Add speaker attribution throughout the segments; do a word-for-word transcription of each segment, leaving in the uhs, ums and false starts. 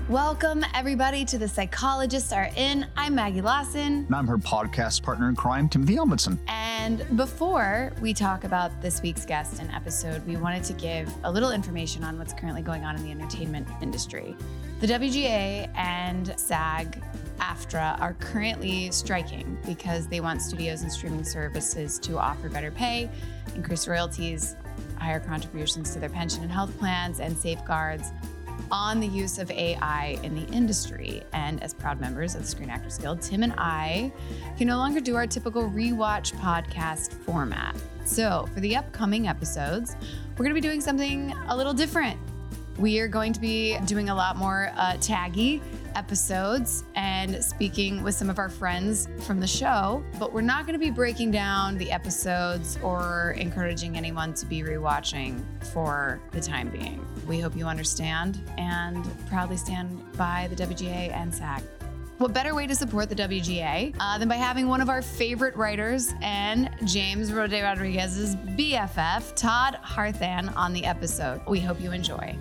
Speaker 1: Welcome, everybody, to The Psychologists Are In. I'm Maggie Lawson.
Speaker 2: And I'm her podcast partner in crime, Timothy Elmondson.
Speaker 1: And before we talk about this week's guest and episode, we wanted to give a little information on what's currently going on in the entertainment industry. The W G A and SAG-AFTRA are currently striking because they want studios and streaming services to offer better pay, increase royalties, higher contributions to their pension and health plans, and safeguards on the use of A I in the industry. And as proud members of the Screen Actors Guild, Tim and I can no longer do our typical rewatch podcast format. So for the upcoming episodes, we're going to be doing something a little different. We are going to be doing a lot more uh, taggy episodes and speaking with some of our friends from the show, but we're not going to be breaking down the episodes or encouraging anyone to be rewatching for the time being. We hope you understand and proudly stand by the W G A and SAG. What better way to support the W G A uh, than by having one of our favorite writers and James Rode Rodriguez's B F F, Todd Harthan, on the episode. We hope you enjoy.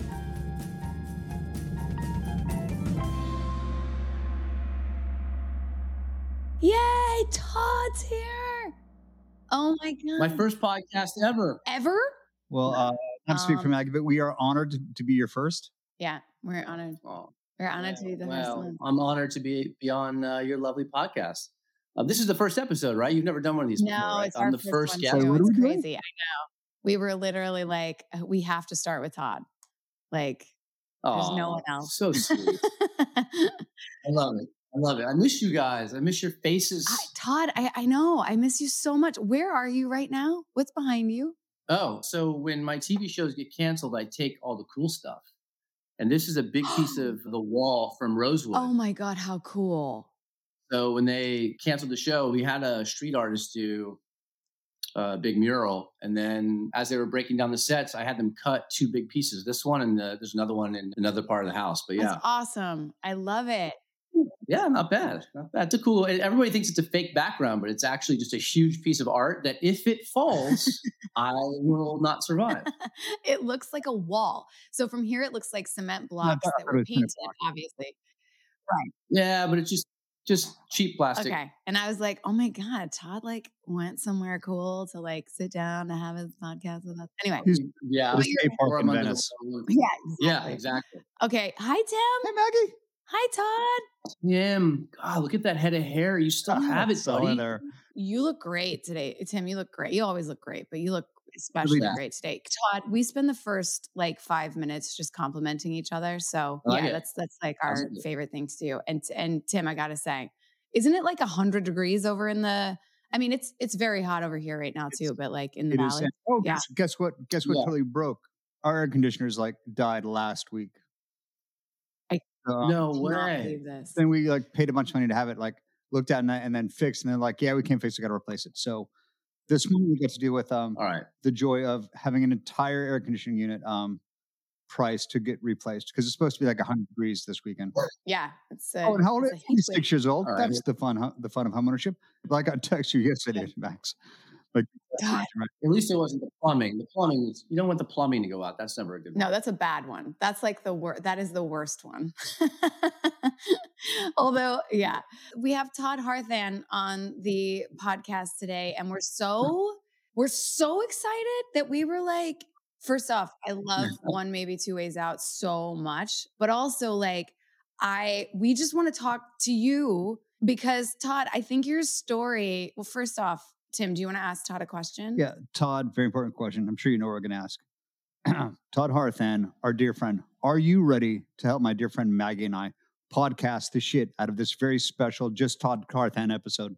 Speaker 1: Yay, Todd's here. Oh my God.
Speaker 3: My first podcast ever.
Speaker 1: Ever?
Speaker 2: Well, uh, not to speak
Speaker 1: Um,
Speaker 2: for Maggie, but we are honored to, to be your first.
Speaker 1: Yeah, we're honored.
Speaker 3: Oh,
Speaker 1: We're honored to be the first
Speaker 3: well,
Speaker 1: one.
Speaker 3: I'm honored to be, be on uh, your lovely podcast. Uh, this is the first episode, right? You've never done one of these
Speaker 1: No,
Speaker 3: before, right?
Speaker 1: it's
Speaker 3: I'm
Speaker 1: our
Speaker 3: the
Speaker 1: first,
Speaker 3: first
Speaker 1: one
Speaker 3: guest.
Speaker 2: So
Speaker 1: too.
Speaker 2: what are
Speaker 1: It's
Speaker 2: we doing?
Speaker 1: crazy. I know. We were literally like, we have to start with Todd. Like, there's
Speaker 3: Oh,
Speaker 1: no one else.
Speaker 3: So sweet. I love it. I love it. I miss you guys. I miss your faces.
Speaker 1: I, Todd, I, I know. I miss you so much. Where are you right now? What's behind you?
Speaker 3: Oh, so when my T V shows get canceled, I take all the cool stuff. And this is a big piece of the wall from Rosewood.
Speaker 1: Oh my God, how cool.
Speaker 3: So when they canceled the show, we had a street artist do a big mural. And then as they were breaking down the sets, I had them cut two big pieces. This one and the, there's another one in another part of the house. But yeah,
Speaker 1: That's awesome. I love it.
Speaker 3: yeah, not bad. Not bad. It's a cool, everybody thinks it's a fake background, but it's actually just a huge piece of art that if it falls, I will not survive.
Speaker 1: It looks like a wall. So from here, it looks like cement blocks
Speaker 2: I
Speaker 1: that
Speaker 2: thought it
Speaker 1: were
Speaker 2: was cinder
Speaker 1: painted,
Speaker 2: block.
Speaker 1: obviously.
Speaker 3: Yeah, but it's just, just cheap plastic.
Speaker 1: Okay. And I was like, oh my God, Todd like went somewhere cool to like sit down to have his podcast with us. Anyway.
Speaker 2: He's
Speaker 3: Yeah.
Speaker 2: at a skate
Speaker 3: Or
Speaker 2: park
Speaker 3: I'm
Speaker 2: in
Speaker 3: under the
Speaker 2: Venice.
Speaker 3: wall.
Speaker 1: Yeah,
Speaker 3: Yeah,
Speaker 1: exactly.
Speaker 3: exactly.
Speaker 1: Okay. Hi, Tim.
Speaker 2: Hey, Maggie.
Speaker 1: Hi, Todd.
Speaker 3: Tim, God, look at that head of hair. You still have it,
Speaker 2: It's all in
Speaker 3: buddy.
Speaker 2: there.
Speaker 1: You look great today. Tim, you look great. You always look great, but you look especially
Speaker 3: Yeah.
Speaker 1: great today. Todd, we spend the first like five minutes just complimenting each other. So
Speaker 3: I like
Speaker 1: yeah,
Speaker 3: it.
Speaker 1: that's that's like our
Speaker 3: Sounds good.
Speaker 1: favorite thing to do. And and Tim, I gotta say, isn't it like a hundred degrees over in the I mean, it's it's very hot over here right now too,
Speaker 2: It's-
Speaker 1: but like in the
Speaker 2: It is.
Speaker 1: valley.
Speaker 2: and- Oh,
Speaker 1: Yeah.
Speaker 2: guess, guess what? Guess what
Speaker 3: Yeah.
Speaker 2: totally broke? Our air conditioners like died last week.
Speaker 1: I-
Speaker 2: Uh,
Speaker 3: No
Speaker 1: Do not
Speaker 3: way.
Speaker 1: believe this.
Speaker 2: Then we like paid a bunch of money to have it like looked at and, and then fixed. And then like, yeah, we can't fix it. Got to replace it. So this morning we got to deal with um,
Speaker 3: All right.
Speaker 2: the joy of having an entire air conditioning unit um, price to get replaced because it's supposed to be like one hundred degrees this weekend.
Speaker 1: Yeah. It's a,
Speaker 2: Oh, and how old
Speaker 1: it's
Speaker 2: are
Speaker 1: a
Speaker 2: you?
Speaker 1: heat wave.
Speaker 2: Six years old.
Speaker 3: All right.
Speaker 2: That's the fun. hu- The fun of homeownership. Like I text you yesterday, Max. Like,
Speaker 1: God.
Speaker 3: At least it wasn't the plumbing. The plumbing is, you don't want the plumbing to go out. That's never a good one.
Speaker 1: No, that's a bad one. That's like the worst. That is the worst one. Although, yeah, we have Todd Harthan on the podcast today, and we're so we're so excited that we were like, first off, I love One Maybe Two Ways Out so much, but also like I we just want to talk to you because Todd, I think your story. Well, first off, Tim, do you want to ask Todd a question?
Speaker 2: yeah, Todd, very important question. I'm sure you know what we're going to ask. Todd Harthan, our dear friend, are you ready to help my dear friend Maggie and I podcast the shit out of this very special Just Todd Harthan episode?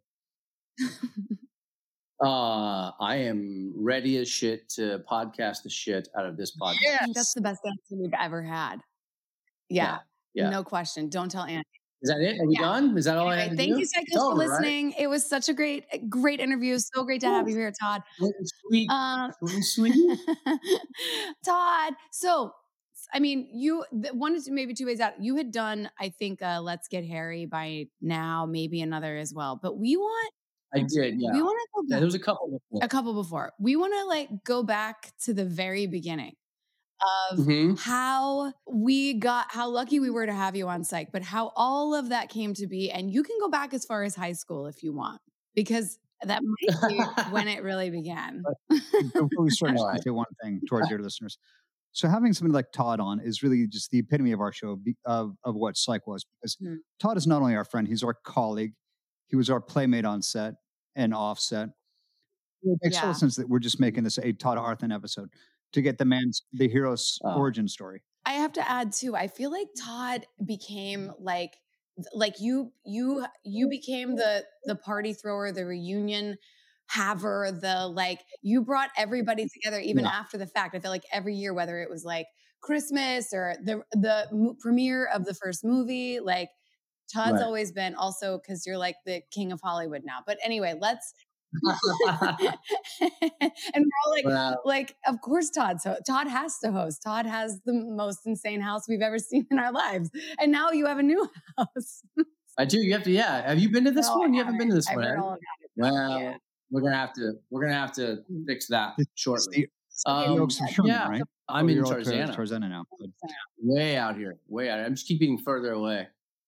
Speaker 3: Uh, I am ready as shit to podcast the shit out of this podcast.
Speaker 1: I think that's the best answer we've ever had. Yeah,
Speaker 3: Yeah.
Speaker 1: no question. Don't tell Andy.
Speaker 3: Is that it? Are we
Speaker 1: Yeah.
Speaker 3: done? Is that all I
Speaker 1: Anyway,
Speaker 3: have to
Speaker 1: thank
Speaker 3: do?
Speaker 1: you,
Speaker 3: It's
Speaker 1: Psychos, for
Speaker 3: over, right?
Speaker 1: listening. It was such a great, great interview. So great to have you here, Todd.
Speaker 3: Short and Sweet.
Speaker 1: Um,
Speaker 3: Short and sweet.
Speaker 1: Todd. So, I mean, you the, one to maybe two ways out. You had done, I think, uh, Let's Get Harry by now, maybe another as well. But we want,
Speaker 3: I did, yeah.
Speaker 1: we want to go
Speaker 3: Yeah,
Speaker 1: back
Speaker 3: there was a couple before.
Speaker 1: a couple before. We want to like go back to the very beginning of mm-hmm. how we got, how lucky we were to have you on Psych, but how all of that came to be. And you can go back as far as high school if you want, because that might be when it really began.
Speaker 2: Before we start, just to say one thing towards your listeners. So having somebody like Todd on is really just the epitome of our show, of, of what Psych was, because mm. Todd is not only our friend, he's our colleague. He was our playmate on set and off set. It makes yeah. total sense that we're just making this a Todd Harthan episode to get the man's, the hero's oh. origin story.
Speaker 1: I have to add too, I feel like Todd became like, like you, you, you became the, the party thrower, the reunion haver, the, like, you brought everybody together even yeah. after the fact. I feel like every year, whether it was like Christmas or the, the m- premiere of the first movie, like Todd's right. always been, also because you're like the king of Hollywood now. But anyway, let's, and we're all like, wow. like, of course, Todd. So Todd has to host. Todd has the most insane house we've ever seen in our lives, and now you have a new house.
Speaker 3: I do. You have to. Yeah. Have you been to this
Speaker 1: no,
Speaker 3: one?
Speaker 1: I
Speaker 3: you haven't been to this
Speaker 1: I've
Speaker 3: one.
Speaker 1: Well,
Speaker 3: yeah. we're gonna have to. We're gonna have to fix that shortly.
Speaker 2: Um,
Speaker 3: yeah,
Speaker 2: right?
Speaker 3: I'm
Speaker 2: oh,
Speaker 3: in
Speaker 2: Tarzana. Tarzana now.
Speaker 3: Way out here. Way out. I'm just keeping further away.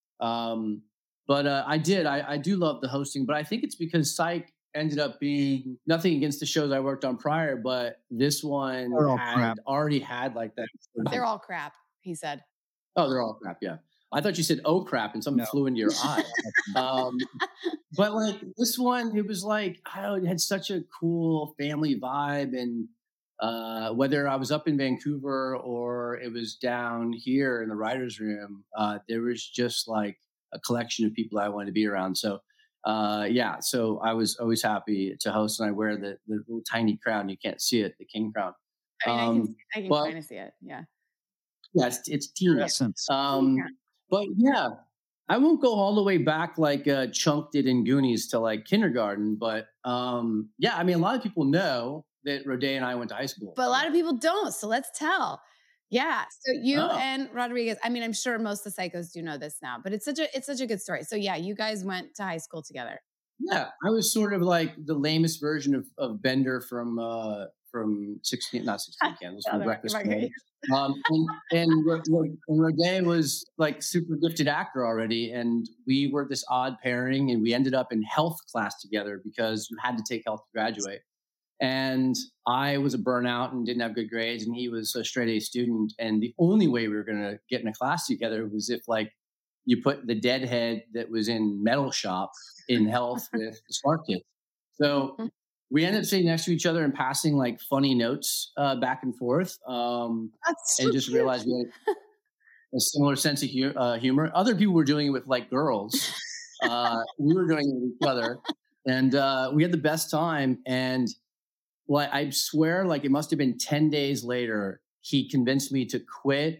Speaker 3: Um, but uh, I did. I, I do love the hosting, but I think it's because Psych ended up being, nothing against the shows I worked on prior, but this one had crap. already had like that.
Speaker 1: They're all crap, he said.
Speaker 3: Oh, they're all crap. Yeah. I thought you said, oh crap, and something no. flew into your eye. um, but like this one, it was like, I don't know, it had such a cool family vibe. And uh, whether I was up in Vancouver or it was down here in the writer's room, uh, there was just like a collection of people I wanted to be around. So Uh, yeah, so I was always happy to host, and I wear the, the little tiny crown. You can't see it, the king crown.
Speaker 1: I mean, um, I can, I can kind of see it. Yeah.
Speaker 3: Yeah, it's, it's teeny. Um, yeah. But yeah, I won't go all the way back like uh, Chunk did in Goonies to like kindergarten. But um, yeah, I mean, a lot of people know that Roday and I went to high school.
Speaker 1: But a lot of people don't. So let's tell. Yeah. So you oh. and Rodriguez, I mean, I'm sure most of the psychos do know this now, but it's such a, it's such a good story. So yeah, you guys went to high school together.
Speaker 3: Yeah. I was sort of like the lamest version of, of Bender from, uh, from sixteen, not sixteen Candles, from Breakfast Club. Um, and, and, and Roday was like super gifted actor already. And we were this odd pairing, and we ended up in health class together because you had to take health to graduate. And I was a burnout and didn't have good grades, and he was a straight A student. And the only way we were going to get in a class together was if like you put the deadhead that was in metal shop in health with the smart kids. So we ended up sitting next to each other and passing like funny notes uh, back and forth. Um, That's so and just cute. Realized we had a similar sense of hu- uh, humor. Other people were doing it with like girls. Uh, we were doing it with each other, and uh, we had the best time. And well, I swear, like it must have been ten days later, he convinced me to quit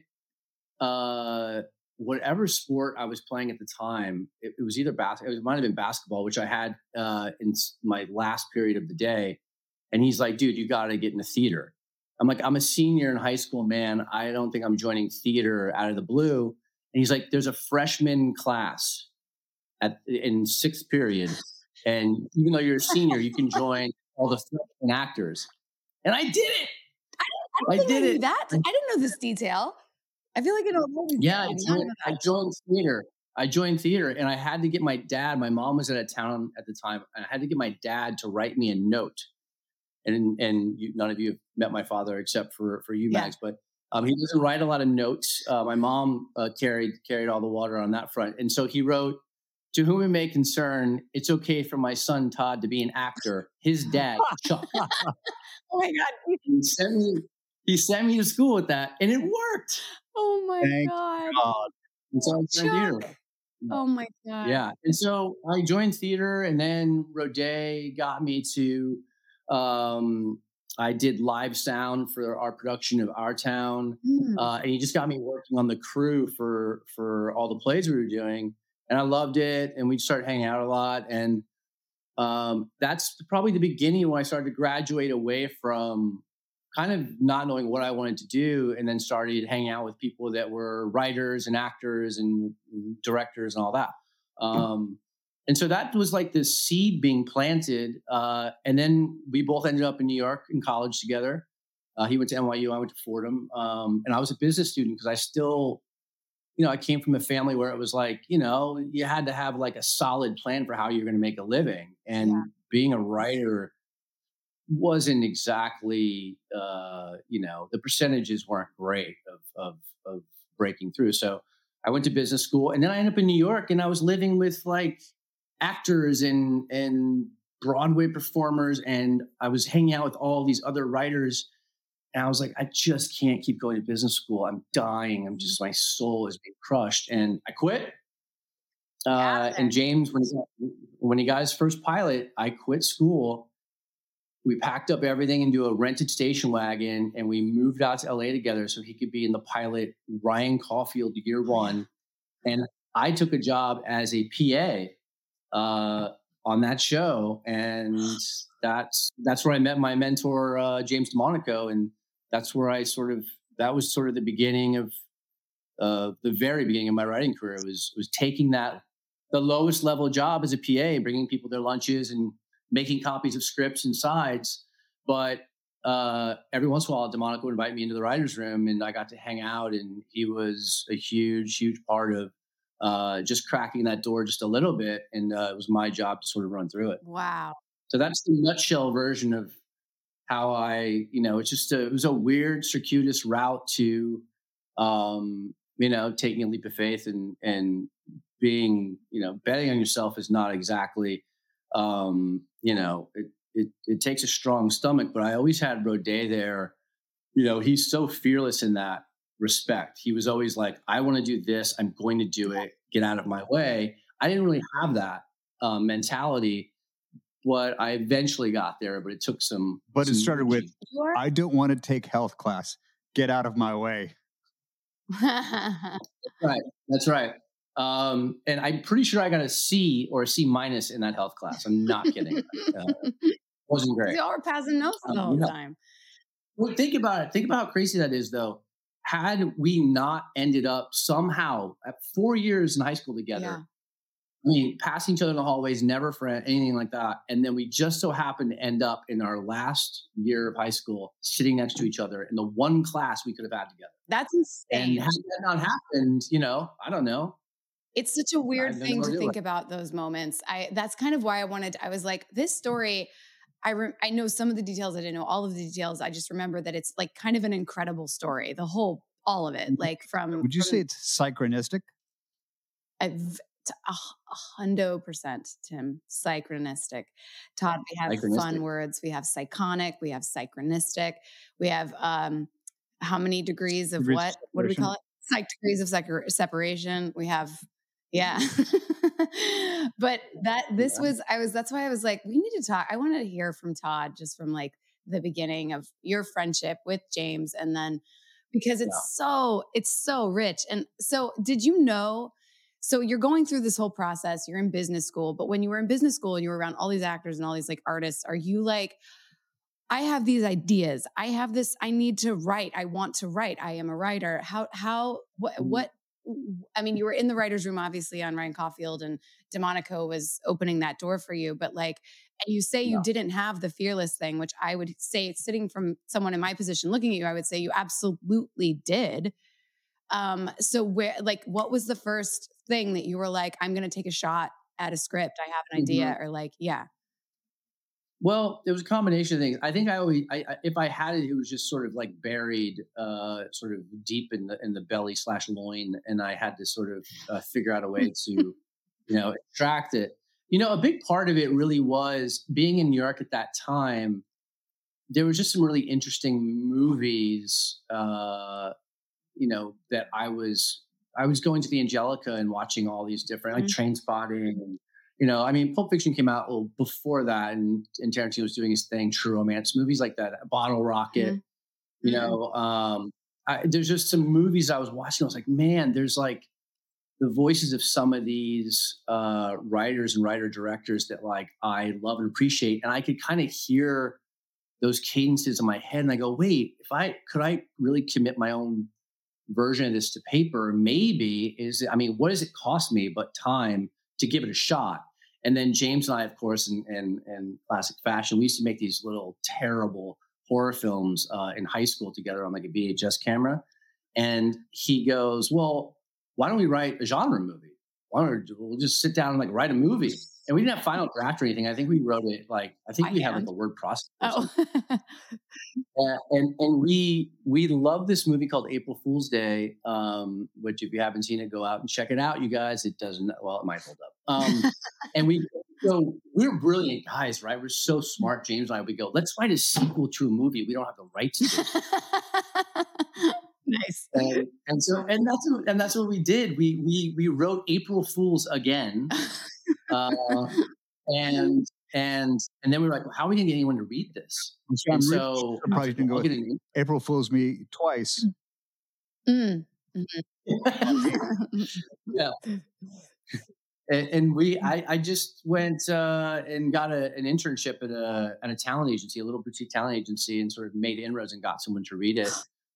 Speaker 3: uh, whatever sport I was playing at the time. It, it was either basketball, it might have been basketball, which I had uh, in my last period of the day. And he's like, dude, you got to get into theater. I'm like, I'm a senior in high school, man. I don't think I'm joining theater out of the blue. And he's like, there's a freshman class at in sixth period. And even though you're a senior, you can join all the freshman actors. And I did it.
Speaker 1: I, I, I did I it. That I didn't know this detail. I feel like I don't know.
Speaker 3: Yeah, I joined, I joined theater. I joined theater, and I had to get my dad. My mom was out of town at the time, and I had to get my dad to write me a note. And and you, none of you have met my father except for for you, Max. Yeah. But um, he doesn't write a lot of notes. Uh, my mom uh, carried carried all the water on that front, and so he wrote, "To whom it may concern, it's okay for my son Todd to be an actor. His dad, Chuck."
Speaker 1: Oh my God!
Speaker 3: He sent me. He sent me to school with that, and it worked.
Speaker 1: Oh my Thank God!
Speaker 3: God. And so I joined theater.
Speaker 1: Oh my God!
Speaker 3: Yeah, and so I joined theater, and then Roday got me to. Um, I did live sound for our production of Our Town, mm. uh, and he just got me working on the crew for for all the plays we were doing. And I loved it, and we started hanging out a lot. And um, that's probably the beginning when I started to graduate away from kind of not knowing what I wanted to do, and then started hanging out with people that were writers and actors and directors and all that. Um, and so that was like this seed being planted. Uh, and then we both ended up in New York in college together. Uh, he went to N Y U. I went to Fordham. Um, and I was a business student because I still, you know, I came from a family where it was like, you know, you had to have like a solid plan for how you're going to make a living. And yeah. being a writer wasn't exactly, uh, you know, the percentages weren't great of, of, of breaking through. So I went to business school, and then I ended up in New York, and I was living with like actors and, and Broadway performers. And I was hanging out with all these other writers. And I was like, I just can't keep going to business school. I'm dying. I'm just, my soul is being crushed. And I quit. Uh, and James, when he, got, when he got his first pilot, I quit school. We packed up everything into a rented station wagon, and we moved out to L A together so he could be in the pilot Ryan Caulfield year one. And I took a job as a P A uh, on that show. And that's, that's where I met my mentor, uh, James DeMonaco. And that's where I sort of, that was sort of the beginning of uh, the very beginning of my writing career was, was taking that, the lowest level job as a P A, bringing people their lunches and making copies of scripts and sides. But uh, every once in a while, DeMonaco would invite me into the writer's room, and I got to hang out, and he was a huge, huge part of uh, just cracking that door just a little bit. And uh, it was my job to sort of run through it.
Speaker 1: Wow.
Speaker 3: So that's the nutshell version of how I, you know, it's just a, it was a weird circuitous route to, um, you know, taking a leap of faith and, and being, you know, betting on yourself is not exactly, um, you know, it, it, it takes a strong stomach, but I always had Rodet there. You know, he's so fearless in that respect. He was always like, I want to do this. I'm going to do it. Get out of my way. I didn't really have that um, mentality. What I eventually got there, but it took some.
Speaker 2: But
Speaker 3: some
Speaker 2: it started
Speaker 3: energy.
Speaker 2: with, I don't want to take health class. Get out of my way.
Speaker 3: Right. That's right. Um, and I'm pretty sure I got a C or a C minus in that health class. I'm not kidding. Uh, wasn't great.
Speaker 1: Y'all were passing notes the
Speaker 3: Um,
Speaker 1: whole
Speaker 3: yeah.
Speaker 1: time.
Speaker 3: Well, think about it. Think about how crazy that is, though. Had we not ended up somehow at four years in high school together,
Speaker 1: Yeah.
Speaker 3: I mean, passing each other in the hallways, never friend, anything like that. And then we just so happened to end up in our last year of high school, sitting next to each other in the one class we could have had together.
Speaker 1: That's insane.
Speaker 3: And had that not happened, you know, I don't know.
Speaker 1: It's such a weird
Speaker 3: I've
Speaker 1: thing
Speaker 3: never
Speaker 1: to
Speaker 3: do
Speaker 1: think
Speaker 3: it.
Speaker 1: about those moments. I that's kind of why I wanted. I was like, this story. I re- I know some of the details. I didn't know all of the details. I just remember that it's like kind of an incredible story. The whole, all of it, like from.
Speaker 2: Would you
Speaker 1: from,
Speaker 2: say it's synchronistic?
Speaker 1: a, a, a hundo percent, Tim? Synchronistic. Todd, we have
Speaker 3: Synchronistic.
Speaker 1: fun words. We have psychonic. We have synchronistic. We have um, how many degrees of
Speaker 2: Degrees of
Speaker 1: what? What do we
Speaker 2: separation.
Speaker 1: call it? Psych degrees of psych- separation. We have. Yeah. But that, this
Speaker 3: Yeah.
Speaker 1: was, I was, that's why I was like, we need to talk. I wanted to hear from Todd just from like the beginning of your friendship with James. And then because it's
Speaker 3: Yeah.
Speaker 1: so, it's so rich. And so did you know, so you're going through this whole process, you're in business school, but when you were in business school and you were around all these actors and all these like artists, are you like, I have these ideas. I have this, I need to write. I want to write. I am a writer. How, how, what, what, I mean, you were in the writer's room, obviously, on Ryan Caulfield, and DeMonaco was opening that door for you. But like, and you say you
Speaker 3: Yeah.
Speaker 1: didn't have the fearless thing, which I would say, sitting from someone in my position looking at you, I would say you absolutely did. Um, so where, like, what was the first thing that you were like, I'm going to take a shot at a script. I have an idea,
Speaker 3: Mhm.
Speaker 1: or like, yeah.
Speaker 3: Well, it was a combination of things. I think I always, I, I, if I had it, it was just sort of like buried, uh, sort of deep in the in the belly slash loin, and I had to sort of uh, figure out a way to, you know, extract it. You know, a big part of it really was being in New York at that time. There was just some really interesting movies, uh, you know, that I was I was going to the Angelica and watching all these different, like
Speaker 1: Mhm.
Speaker 3: Train Spotting and. You know, I mean, Pulp Fiction came out well before that, and, and Tarantino was doing his thing, True Romance, movies like that, Bottle Rocket.
Speaker 1: Mm-hmm.
Speaker 3: You know, um, I, there's just some movies I was watching. I was like, man, there's like the voices of some of these uh, writers and writer directors that like I love and appreciate, and I could kind of hear those cadences in my head, and I go, wait, if I could, I really commit my own version of this to paper? Maybe is, I mean, what does it cost me but time to give it a shot? And then James and I, of course, in, in, in classic fashion, we used to make these little terrible horror films uh, in high school together on like a V H S camera. And he goes, well, why don't we write a genre movie? Why don't we, we'll just sit down and like write a movie? And we didn't have final draft or anything. I think we wrote it like, I think
Speaker 1: By
Speaker 3: we
Speaker 1: hand.
Speaker 3: had like a word processor.
Speaker 1: Oh.
Speaker 3: Uh, and and we we love this movie called April Fool's Day, um, which if you haven't seen it, go out and check it out, you guys. It doesn't, well, it might hold up. Um, and we so we're brilliant guys, right? We're so smart, James and I. We go, let's write a sequel to a movie we don't have the rights to.
Speaker 1: Nice.
Speaker 3: And, and so and that's what, and that's what we did. We we we wrote April Fools again, uh, and. And and then we were like, well, how are we going to get anyone to read this?
Speaker 2: I'm sure
Speaker 3: And
Speaker 2: I'm
Speaker 3: so
Speaker 2: surprised you didn't go with
Speaker 3: an,
Speaker 2: April Fool's Me twice.
Speaker 1: Mm. Mm-hmm.
Speaker 3: Yeah. And, and we, I, I just went uh, and got a, an internship at a at a talent agency, a little boutique talent agency, and sort of made inroads and got someone to read it.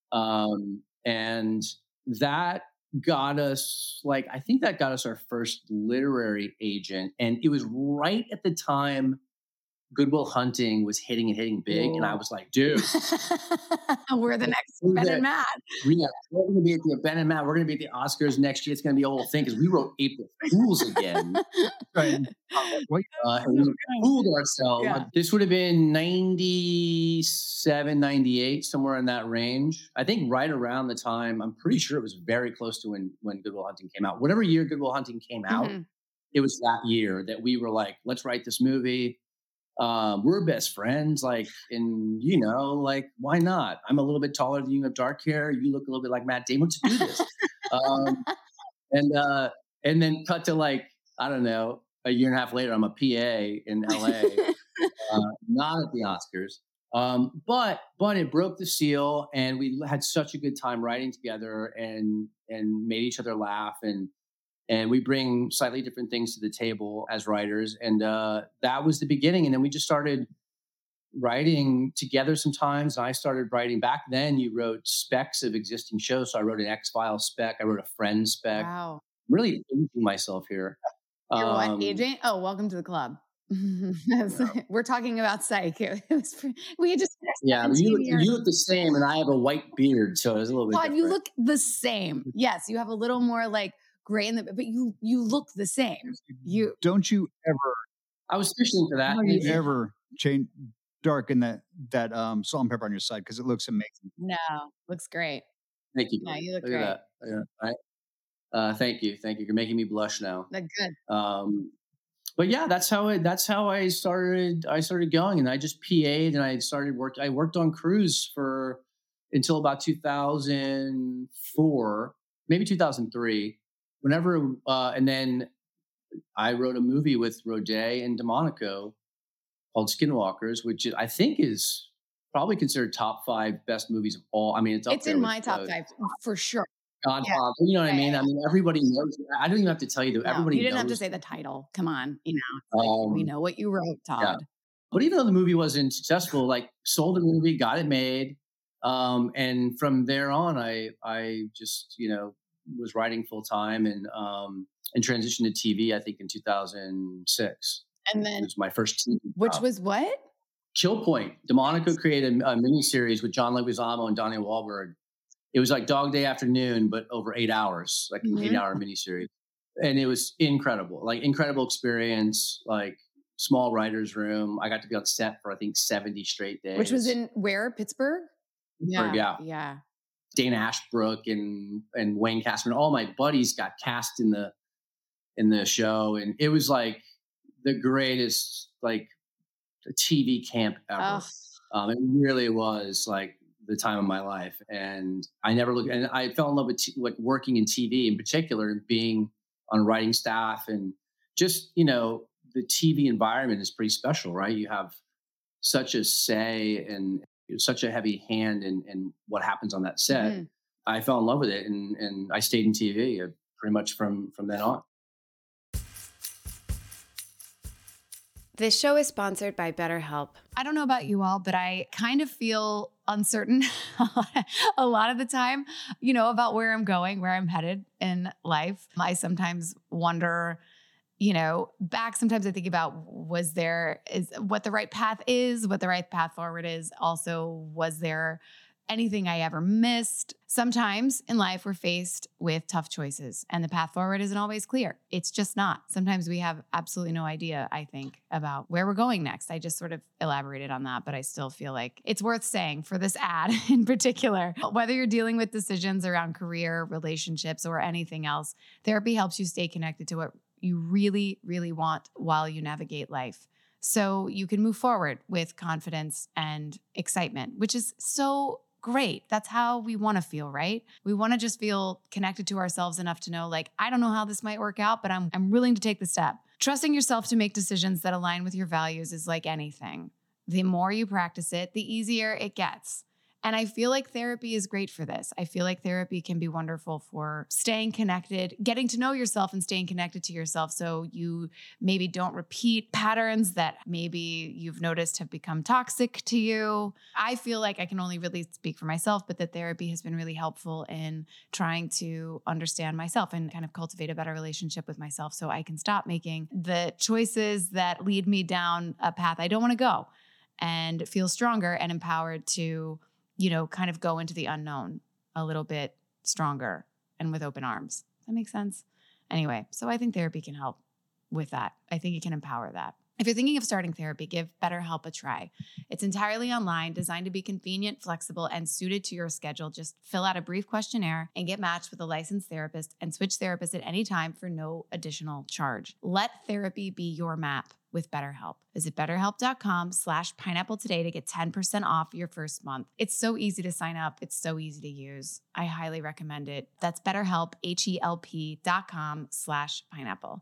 Speaker 3: Um, and that got us, like, I think that got us our first literary agent. And it was right at the time Good Will Hunting was hitting and hitting big. Whoa. And I was like, dude.
Speaker 1: We're the next Ben and Matt.
Speaker 3: Yeah, we're going to be at the Ben and Matt. We're going to be at the Oscars next year. It's going to be a whole thing because we wrote April Fools again. Right. Uh, and we fooled ourselves. Yeah. This would have been ninety-seven, ninety-eight, somewhere in that range. I think right around the time, I'm pretty sure it was very close to when, when Good Will Hunting came out. Whatever year Good Will Hunting came out, mm-hmm. it was that year that we were like, let's write this movie. Um, we're best friends, like, and you know, like, why not? I'm a little bit taller than you, have dark hair. You look a little bit like Matt Damon. Let's do this. um, and uh, and then cut to like, I don't know, a year and a half later, I'm a P A in L A, uh, not at the Oscars. Um, but but it broke the seal, and we had such a good time writing together, and and made each other laugh, and. And we bring slightly different things to the table as writers. And uh, that was the beginning. And then we just started writing together sometimes. And I started writing. Back then, you wrote specs of existing shows. So I wrote an X-Files spec. I wrote a Friends spec.
Speaker 1: Wow.
Speaker 3: I'm really aging myself here.
Speaker 1: You're
Speaker 3: um,
Speaker 1: what, aging? Oh, welcome to the club. Yeah. We're talking about Psych. It was, we had just
Speaker 3: yeah, you look, you look the same. And I have a white beard. So it's a little bit
Speaker 1: Todd,
Speaker 3: different.
Speaker 1: you look the same. Yes, you have a little more like, gray in the, but you you look the same. You
Speaker 2: don't you ever?
Speaker 3: I was fishing for that.
Speaker 2: Don't you ever change darken that that um, salt and pepper on your side because it looks amazing.
Speaker 1: No, looks great.
Speaker 3: Thank you.
Speaker 1: No, you look,
Speaker 3: look
Speaker 1: great.
Speaker 3: At that. Yeah, right. Uh, thank you, thank you. You're making me blush now.
Speaker 1: That's good.
Speaker 3: Um, but yeah, that's how it. That's how I started. I started going, and I just P A'd, and I started work. I worked on crews for until about two thousand four, maybe two thousand three. Whenever, uh, and then I wrote a movie with Rodet and DeMonico called Skinwalkers, which I think is probably considered top five best movies of all. I mean, it's up
Speaker 1: it's
Speaker 3: there
Speaker 1: in
Speaker 3: with,
Speaker 1: my top
Speaker 3: uh,
Speaker 1: five for sure.
Speaker 3: Godfather, yeah. You know what yeah, I mean? Yeah. I mean, everybody knows. I don't even have to tell you that. No, everybody.
Speaker 1: You didn't
Speaker 3: knows.
Speaker 1: have to say the title. Come on, you know, like, um, we know what you wrote, Todd.
Speaker 3: Yeah. But even though the movie wasn't successful, like sold the movie, got it made, um, and from there on, I I just you know. was writing full time and um and transitioned to T V, I think in two thousand six.
Speaker 1: And then
Speaker 3: it was my first T V
Speaker 1: which
Speaker 3: job.
Speaker 1: was what?
Speaker 3: Chill Point. DeMonico created a, a miniseries with John Leguizamo and Donnie Wahlberg. It was like Dog Day Afternoon, but over eight hours, like an mm-hmm. eight hour miniseries. And it was incredible, like incredible experience, like small writer's room. I got to be on set for, I think, seventy straight days.
Speaker 1: Which was in where? Pittsburgh?
Speaker 3: Pittsburgh, yeah.
Speaker 1: Yeah. Yeah.
Speaker 3: Dana Ashbrook and and Wayne Castman, all my buddies got cast in the in the show, and it was like the greatest like T V camp ever. Oh. Um, it really was like the time of my life, and I never looked. And I fell in love with t- like working in T V in particular, and being on writing staff, and just you know the T V environment is pretty special, right? You have such a say and such a heavy hand in, in what happens on that set. Mm-hmm. I fell in love with it, and, and I stayed in T V pretty much from, from then on.
Speaker 4: This show is sponsored by BetterHelp.
Speaker 1: I don't know about you all, but I kind of feel uncertain a lot of the time, you know, about where I'm going, where I'm headed in life. I sometimes wonder you know, back sometimes I think about was there is what the right path is, what the right path forward is. Also, was there anything I ever missed? Sometimes in life, we're faced with tough choices and the path forward isn't always clear. It's just not. Sometimes we have absolutely no idea, I think, about where we're going next. I just sort of elaborated on that, but I still feel like it's worth saying for this ad in particular, whether you're dealing with decisions around career, relationships, or anything else, therapy helps you stay connected to what you really, really want while you navigate life. So you can move forward with confidence and excitement, which is so great. That's how we want to feel, right? We want to just feel connected to ourselves enough to know, like, I don't know how this might work out, but I'm I'm willing to take the step. Trusting yourself to make decisions that align with your values is like anything. The more you practice it, the easier it gets. And I feel like therapy is great for this. I feel like therapy can be wonderful for staying connected, getting to know yourself and staying connected to yourself so you maybe don't repeat patterns that maybe you've noticed have become toxic to you. I feel like I can only really speak for myself, but that therapy has been really helpful in trying to understand myself and kind of cultivate a better relationship with myself so I can stop making the choices that lead me down a path I don't want to go and feel stronger and empowered to, you know, kind of go into the unknown a little bit stronger and with open arms. Does that make sense? Anyway, so I think therapy can help with that. I think it can empower that. If you're thinking of starting therapy, give BetterHelp a try. It's entirely online, designed to be convenient, flexible, and suited to your schedule. Just fill out a brief questionnaire and get matched with a licensed therapist and switch therapists at any time for no additional charge. Let therapy be your map with BetterHelp. Visit betterhelp.com slash pineapple today to get ten percent off your first month. It's so easy to sign up. It's so easy to use. I highly recommend it. That's BetterHelp, H-E-L-P dot com slash pineapple.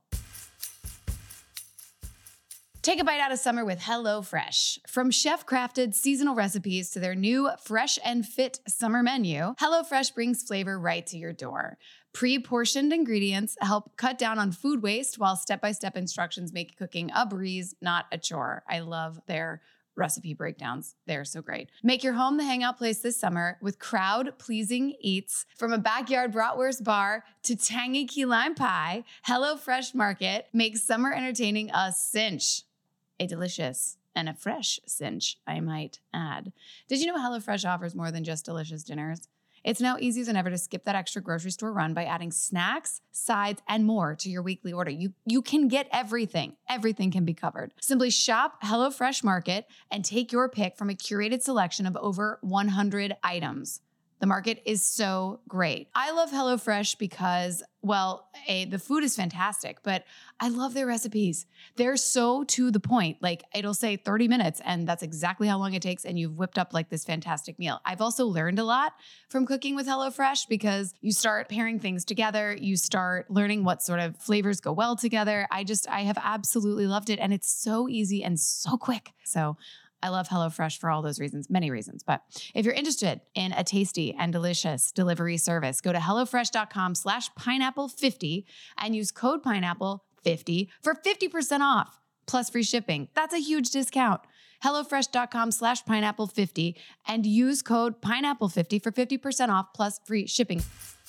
Speaker 1: Take a bite out of summer with HelloFresh. From chef-crafted seasonal recipes to their new Fresh and Fit summer menu, HelloFresh brings flavor right to your door. Pre-portioned ingredients help cut down on food waste, while step-by-step instructions make cooking a breeze, not a chore. I love their recipe breakdowns. They're so great. Make your home the hangout place this summer with crowd-pleasing eats. From a backyard bratwurst bar to tangy key lime pie, HelloFresh Market makes summer entertaining a cinch. A delicious and a fresh cinch, I might add. Did you know HelloFresh offers more than just delicious dinners? It's now easier than ever to skip that extra grocery store run by adding snacks, sides, and more to your weekly order. You, you can get everything. Everything can be covered. Simply shop HelloFresh Market and take your pick from a curated selection of over one hundred items. The market is so great. I love HelloFresh because, well, A, the food is fantastic, but I love their recipes. They're so to the point. Like, it'll say thirty minutes, and that's exactly how long it takes, and you've whipped up like this fantastic meal. I've also learned a lot from cooking with HelloFresh because you start pairing things together. You start learning what sort of flavors go well together. I just, I have absolutely loved it, and it's so easy and so quick. So I love HelloFresh for all those reasons, many reasons. But if you're interested in a tasty and delicious delivery service, go to HelloFresh.com slash pineapple 50 and use code pineapple fifty for fifty percent off plus free shipping. That's a huge discount. HelloFresh.com slash pineapple 50 and use code pineapple fifty for fifty percent off plus free shipping.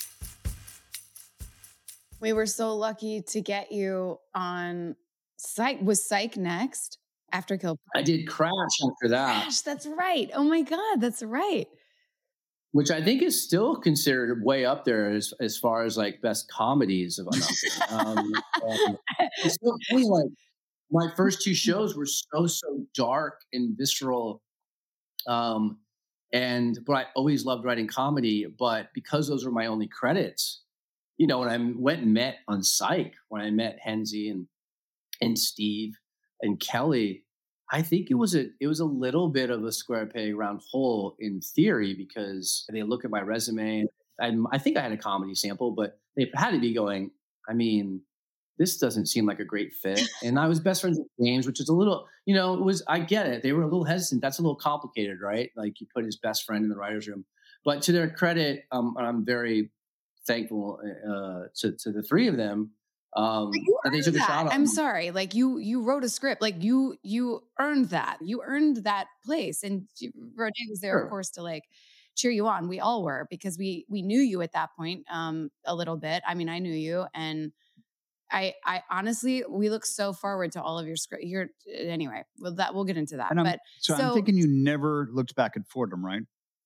Speaker 1: We were so lucky to get you on Psych. Was Psych next? After Kill
Speaker 3: I did Crash after that.
Speaker 1: Crash, that's right. Oh my God, that's right.
Speaker 3: Which I think is still considered way up there as as far as like best comedies of um, um, it's so funny, like my first two shows were so so dark and visceral. Um, and but I always loved writing comedy, but because those were my only credits, you know, when I went and met on Psych, when I met Henzi and and Steve and Kelly, I think it was a it was a little bit of a square peg round hole in theory, because they look at my resume and I think I had a comedy sample, but they had to be going, I mean, this doesn't seem like a great fit. And I was best friends with James, which is a little, you know, it was, I get it. They were a little hesitant. That's a little complicated, right? Like you put his best friend in the writer's room. But to their credit, um, I'm very thankful uh, to, to the three of them. Um, that they took a
Speaker 1: that.
Speaker 3: shot on.
Speaker 1: I'm sorry. Like you, you wrote a script, like you, you earned that, you earned that place. And Renee was there,
Speaker 3: Sure.
Speaker 1: of course, to like cheer you on. We all were, because we, we knew you at that point, um, a little bit. I mean, I knew you, and I, I honestly, we look so forward to all of your script. You're anyway. Well, that we'll get into that.
Speaker 2: And I'm,
Speaker 1: but
Speaker 2: so,
Speaker 1: so
Speaker 2: I'm thinking you never looked back at Fordham, right?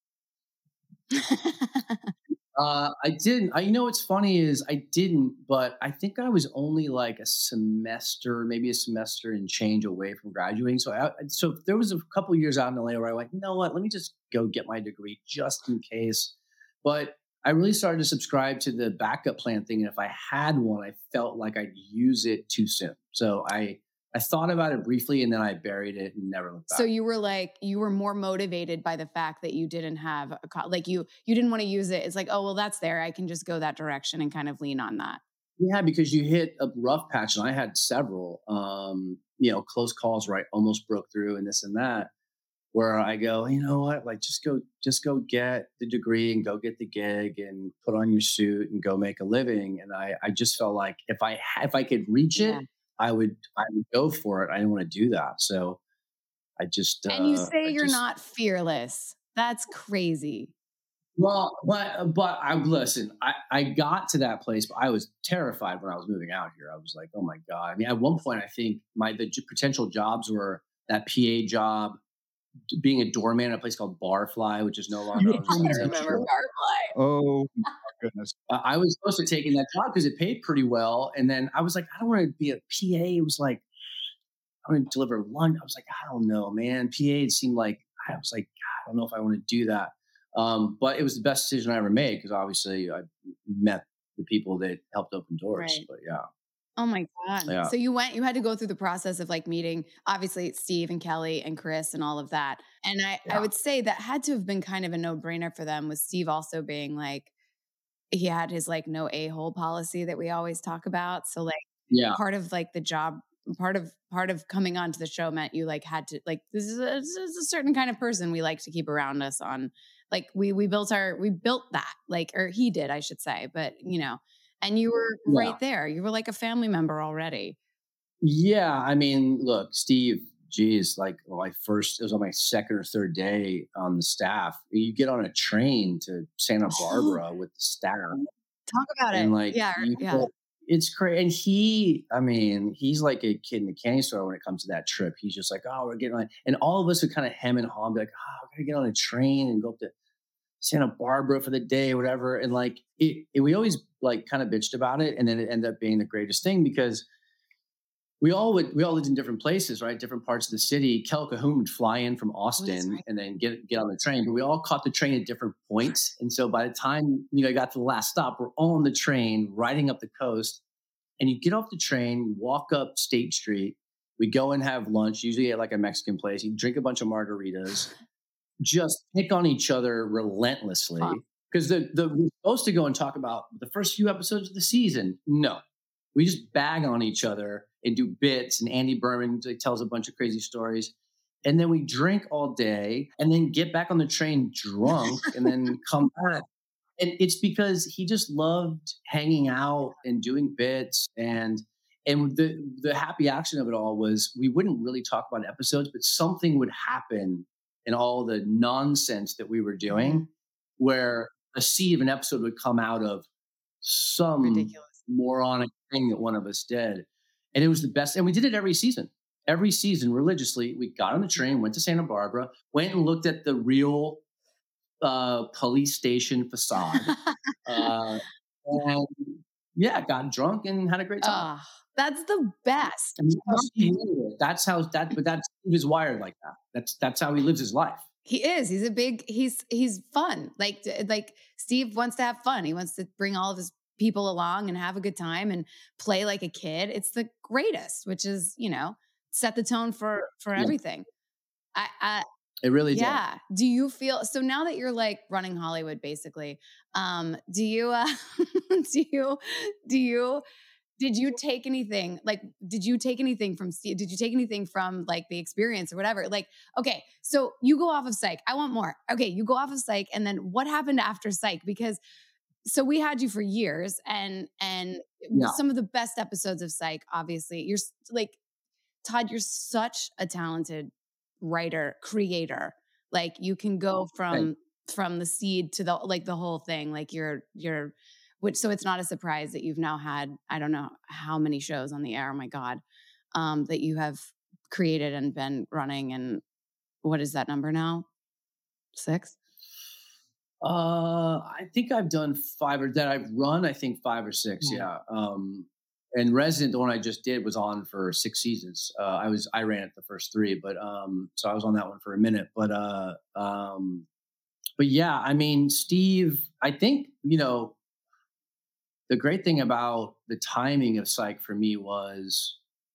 Speaker 3: Uh, I didn't. I, you know, what's funny is I didn't, but I think I was only like a semester, maybe a semester and change away from graduating. So, I, so there was a couple years out in L A where I went, you know what, let me just go get my degree just in case. But I really started to subscribe to the backup plan thing, and if I had one, I felt like I'd use it too soon. So I. I thought about it briefly and then I buried it and never looked back.
Speaker 1: So you were like, you were more motivated by the fact that you didn't have a, co- like you, you didn't want to use it. It's like, oh, well, that's there. I can just go that direction and kind of lean on that.
Speaker 3: Yeah, because you hit a rough patch and I had several, um, you know, close calls where I almost broke through and this and that, where I go, you know what, like just go, just go get the degree and go get the gig and put on your suit and go make a living. And I, I just felt like if I, if I could reach it, yeah. I would, I would go for it. I didn't want to do that. So I just,
Speaker 1: and you
Speaker 3: uh,
Speaker 1: say
Speaker 3: I
Speaker 1: you're
Speaker 3: just,
Speaker 1: not fearless. That's crazy.
Speaker 3: Well, but, but I listen, I, I got to that place, but I was terrified when I was moving out here. I was like, oh my God. I mean, at one point I think my, the potential jobs were that P A job, being a doorman at a place called Barfly, which is no longer.
Speaker 1: I remember Barfly.
Speaker 2: Oh my goodness!
Speaker 3: Uh, I was supposed to take in that job because it paid pretty well, and then I was like, I don't want to be a P A. It was like I want to deliver lunch. I was like, I don't know, man. P A. It seemed like I was like, I don't know if I want to do that. Um, but it was the best decision I ever made because obviously I met the people that helped open doors.
Speaker 1: Right.
Speaker 3: But yeah.
Speaker 1: Oh my God.
Speaker 3: Yeah.
Speaker 1: So you went, you had to go through the process of like meeting, obviously Steve and Kelly and Chris and all of that. And I,
Speaker 3: Yeah.
Speaker 1: I would say that had to have been kind of a no brainer for them, with Steve also being like, he had his like no a-hole policy that we always talk about. So like
Speaker 3: Yeah.
Speaker 1: part of like the job, part of, part of coming onto the show meant you like had to like, this is a, this is a certain kind of person we like to keep around us on. Like we, we built our, we built that like, or he did, I should say, but you know, and you were
Speaker 3: Yeah.
Speaker 1: right there. You were like a family member already.
Speaker 3: Yeah. I mean, look, Steve, geez, like well, I first, it was on my second or third day on the staff. You get on a train to Santa Barbara with the staff.
Speaker 1: Talk about
Speaker 3: and
Speaker 1: it.
Speaker 3: like,
Speaker 1: yeah.
Speaker 3: you
Speaker 1: yeah.
Speaker 3: go, it's crazy. And he, I mean, he's like a kid in the candy store when it comes to that trip. He's just like, oh, we're getting on. And all of us would kind of hem and haw and be like, oh, we're going to get on a train and go up to Santa Barbara for the day, whatever. And like, it, it, we always like kind of bitched about it. And then it ended up being the greatest thing because we all would, we all lived in different places, right? Different parts of the city. Kel Cahoon would fly in from Austin oh, right. and then get, get on the train, but we all caught the train at different points. And so by the time, you know, I got to the last stop, we're all on the train riding up the coast, and you get off the train, walk up State Street. We go and have lunch, usually at like a Mexican place. You drink a bunch of margaritas, just pick on each other relentlessly. Because the, the, we're supposed to go and talk about the first few episodes of the season. No, we just bag on each other and do bits. And Andy Berman like, tells a bunch of crazy stories. And then we drink all day and then get back on the train drunk and then come back. And it's because he just loved hanging out and doing bits. And and the, the happy action of it all was we wouldn't really talk about episodes, but something would happen in all the nonsense that we were doing mm-hmm. where a seed of an episode would come out of some
Speaker 1: ridiculous
Speaker 3: moronic thing that one of us did. And it was the best. And we did it every season. Every season, religiously, we got on the train, went to Santa Barbara, went and looked at the real uh, police station facade. uh, and yeah, got drunk and had a great time.
Speaker 1: Uh, that's the best.
Speaker 3: And that's how that, but that's, he was wired like that. That's, that's how he lives his life.
Speaker 1: He is. He's a big, he's, he's fun. Like, like Steve wants to have fun. He wants to bring all of his people along and have a good time and play like a kid. It's the greatest, which is, you know, set the tone for, for
Speaker 3: yeah.
Speaker 1: everything. I, I,
Speaker 3: it really did.
Speaker 1: Yeah. Do you feel, so now that you're like running Hollywood, basically, um, do you, uh, do you, do you, did you take anything, like, did you take anything from Steve? Did you take anything from like the experience or whatever? Like, okay, so you go off of Psych. I want more. Okay. You go off of Psych. And then what happened after Psych? Because so we had you for years and, and
Speaker 3: yeah.
Speaker 1: some of the best episodes of Psych, obviously you're like, Todd, you're such a talented writer, creator. Like you can go from, from the seed to the, like the whole thing. Like you're, you're which, so it's not a surprise that you've now had, I don't know how many shows on the air. Oh my God. Um, that you have created and been running. And what is that number now? Six?
Speaker 3: Uh, I think I've done five or that I've run, I think five or six. Yeah. yeah. Um, and Resident, the one I just did, was on for six seasons. Uh, I was, I ran it the first three, but, um, so I was on that one for a minute, but, uh, um, but yeah, I mean, Steve, I think, you know, the great thing about the timing of Psych for me was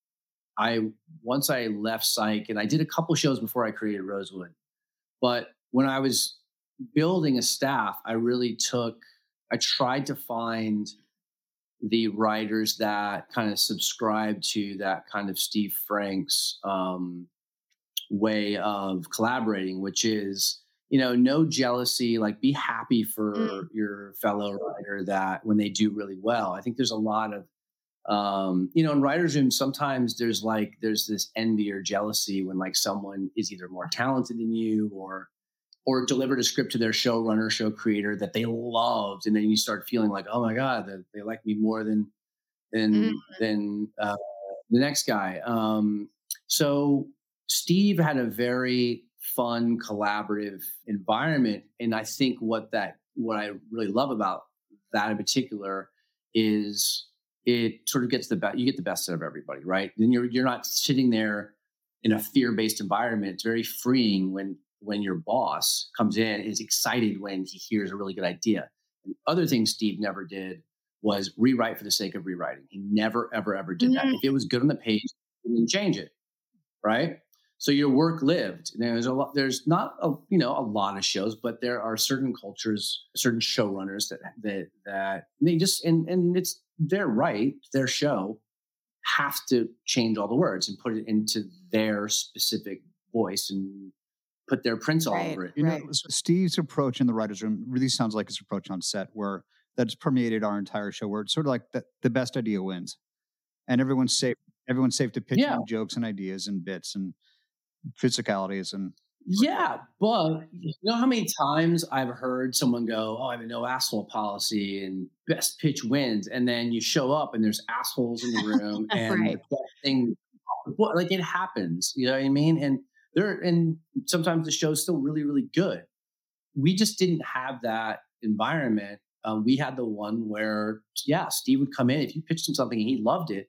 Speaker 3: I, once I left Psych, and I did a couple shows before I created Rosewood, but when I was building a staff, I really took, I tried to find the writers that kind of subscribe to that kind of Steve Franks um, way of collaborating, which is, you know, no jealousy, like be happy for mm. your fellow writer that when they do really well. I think there's a lot of, um, you know, in writer's room, sometimes there's like, there's this envy or jealousy when like someone is either more talented than you or or delivered a script to their showrunner, show creator that they loved. And then you start feeling like, oh my God, they, they like me more than, than, mm-hmm. than uh, the next guy. Um, so Steve had a very fun, collaborative environment. And I think what that, what I really love about that in particular is it sort of gets the best, you get the best out of everybody, right? Then you're, you're not sitting there in a fear-based environment. It's very freeing when, when your boss comes in and is excited when he hears a really good idea. And the other thing Steve never did was rewrite for the sake of rewriting. He never, ever, ever did mm-hmm. that. If it was good on the page, he didn't change it. Right. So your work lived. There's a lot, there's not a, you know, a lot of shows, but there are certain cultures, certain showrunners that, that, that they just, and, and it's their right, their show, have to change all the words and put it into their specific voice and put their prints all
Speaker 1: right,
Speaker 3: over it.
Speaker 2: You
Speaker 1: right.
Speaker 2: know, Steve's approach in the writer's room really sounds like his approach on set, where that's permeated our entire show, where it's sort of like the, the best idea wins. And everyone's safe. Everyone's safe to pitch yeah. in jokes and ideas and bits and physicalities. And
Speaker 3: yeah, but you know how many times I've heard someone go, oh, I have a no asshole policy and best pitch wins. And then you show up and there's assholes in the room and
Speaker 1: right.
Speaker 3: the thing, like it happens, you know what I mean? And there, and sometimes the show's still really, really good. We just didn't have that environment. Um, we had the one where, yeah, Steve would come in. If you pitched him something and he loved it,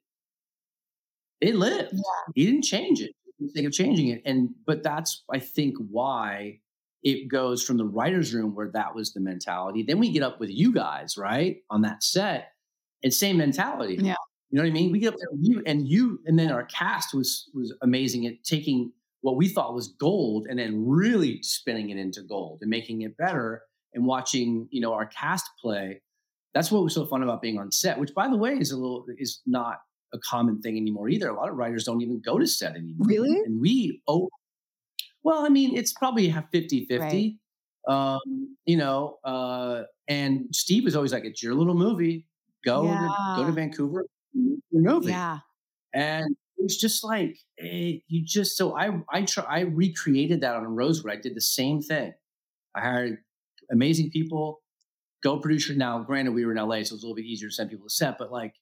Speaker 3: it lived. Yeah. He didn't change it for the sake of changing it. And, but that's, I think, why it goes from the writer's room where that was the mentality. Then we get up with you guys, right, on that set, and same mentality.
Speaker 1: Yeah.
Speaker 3: You know what I mean? We get up there with you and you, and then our cast was, was amazing at taking what we thought was gold and then really spinning it into gold and making it better and watching, you know, our cast play. That's what was so fun about being on set, which by the way is a little, is not a common thing anymore either. A lot of writers don't even go to set anymore.
Speaker 1: Really?
Speaker 3: And we, oh, well, I mean, it's probably fifty fifty, right. um, you know, uh, and Steve was always like, it's your little movie. Go yeah. to, go to Vancouver, your movie.
Speaker 1: Yeah.
Speaker 3: And it was just like, eh, you just, so I, I, try, I recreated that on Rosewood. I did the same thing. I hired amazing people, go producer. Now, granted, we were in L A, so it was a little bit easier to send people to set, but like,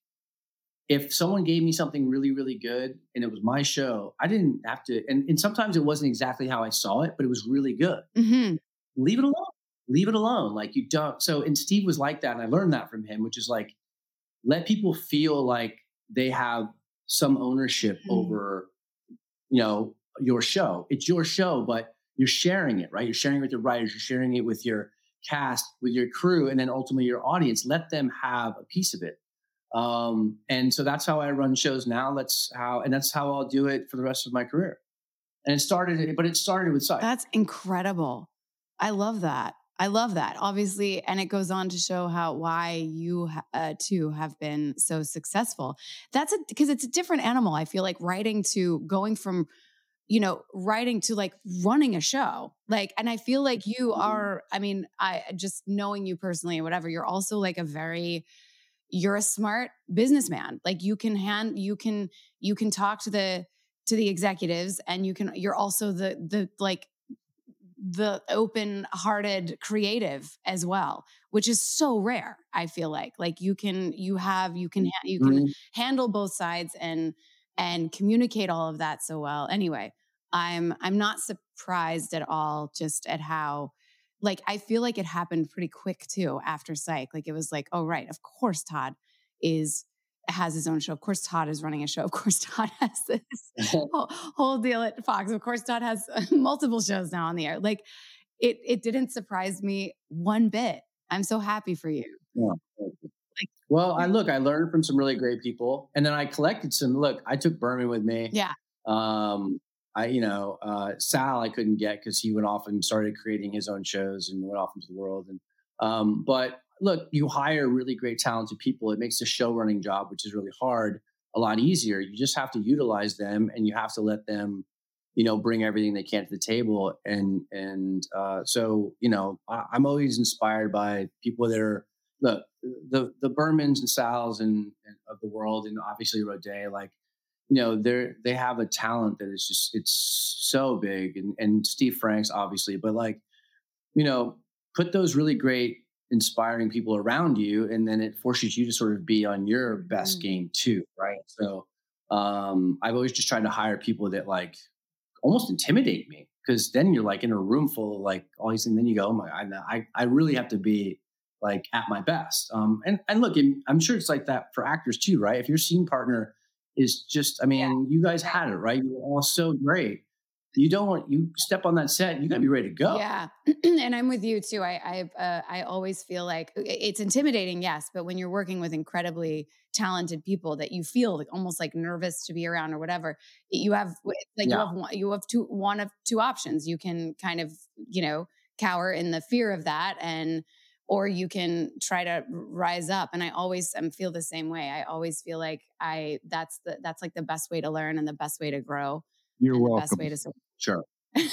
Speaker 3: if someone gave me something really, really good and it was my show, I didn't have to, and, and sometimes it wasn't exactly how I saw it, but it was really good.
Speaker 1: Mm-hmm.
Speaker 3: Leave it alone. Leave it alone. Like you don't. So, and Steve was like that. And I learned that from him, which is like, let people feel like they have some ownership mm-hmm. over, you know, your show. It's your show, but you're sharing it, right? You're sharing it with your writers. You're sharing it with your cast, with your crew, and then ultimately your audience. Let them have a piece of it. Um, and so that's how I run shows now. That's how, and that's how I'll do it for the rest of my career. And it started, but it started with Psych.
Speaker 1: That's incredible. I love that. I love that, obviously. And it goes on to show how, why you uh, too have been so successful. That's a, because it's a different animal. I feel like writing to going from, you know, writing to like running a show. Like, and I feel like you are, I mean, I just knowing you personally or whatever, you're also like a very, you're a smart businessman. Like you can hand, you can, you can talk to the, to the executives and you can, you're also the, the, like the open-hearted creative as well, which is so rare. I feel like, like you can, you have, you can, you can mm-hmm. handle both sides and, and communicate all of that so well. Anyway, I'm, I'm not surprised at all just at how, like, I feel like it happened pretty quick too after Psych. Like it was like, oh, right. Of course, Todd is, has his own show. Of course, Todd is running a show. Of course, Todd has this whole, whole deal at Fox. Of course, Todd has multiple shows now on the air. Like it, it didn't surprise me one bit. I'm so happy for you.
Speaker 3: Yeah. Like, well, I look, I learned from some really great people, and then I collected some. Look, I took Berman with me.
Speaker 1: Yeah.
Speaker 3: Um, I, you know, uh, Sal, I couldn't get because he went off and started creating his own shows and went off into the world. And um, but. Look, you hire really great, talented people. It makes the show running job, which is really hard, a lot easier. You just have to utilize them, and you have to let them, you know, bring everything they can to the table. And and uh, so, you know, I, I'm always inspired by people that are look the the Bermans and Sals and, and of the world, and obviously Roday. Like, you know, they're they have a talent that is just it's so big, and and Steve Franks obviously, but like, you know, put those really great, inspiring people around you, and then it forces you to sort of be on your best mm. game too, right? So um I've always just tried to hire people that like almost intimidate me, because then you're like in a room full of like all these things, then you go, oh my god, I I really have to be like at my best. Um and and look, I'm sure it's like that for actors too, right? If your scene partner is just, I mean, yeah. you guys had it, right? You were all so great. You don't want, you step on that set, you got to be ready to go.
Speaker 1: Yeah. And I'm with you too. I, I, uh, I always feel like it's intimidating. Yes. But when you're working with incredibly talented people that you feel like almost like nervous to be around or whatever, you have like, yeah. you have one, you have two, one of two options. You can kind of, you know, cower in the fear of that, and, or you can try to rise up. And I always um, feel the same way. I always feel like I, that's the, that's like the best way to learn and the best way to grow.
Speaker 2: You're welcome.
Speaker 1: The best way to
Speaker 3: Sure.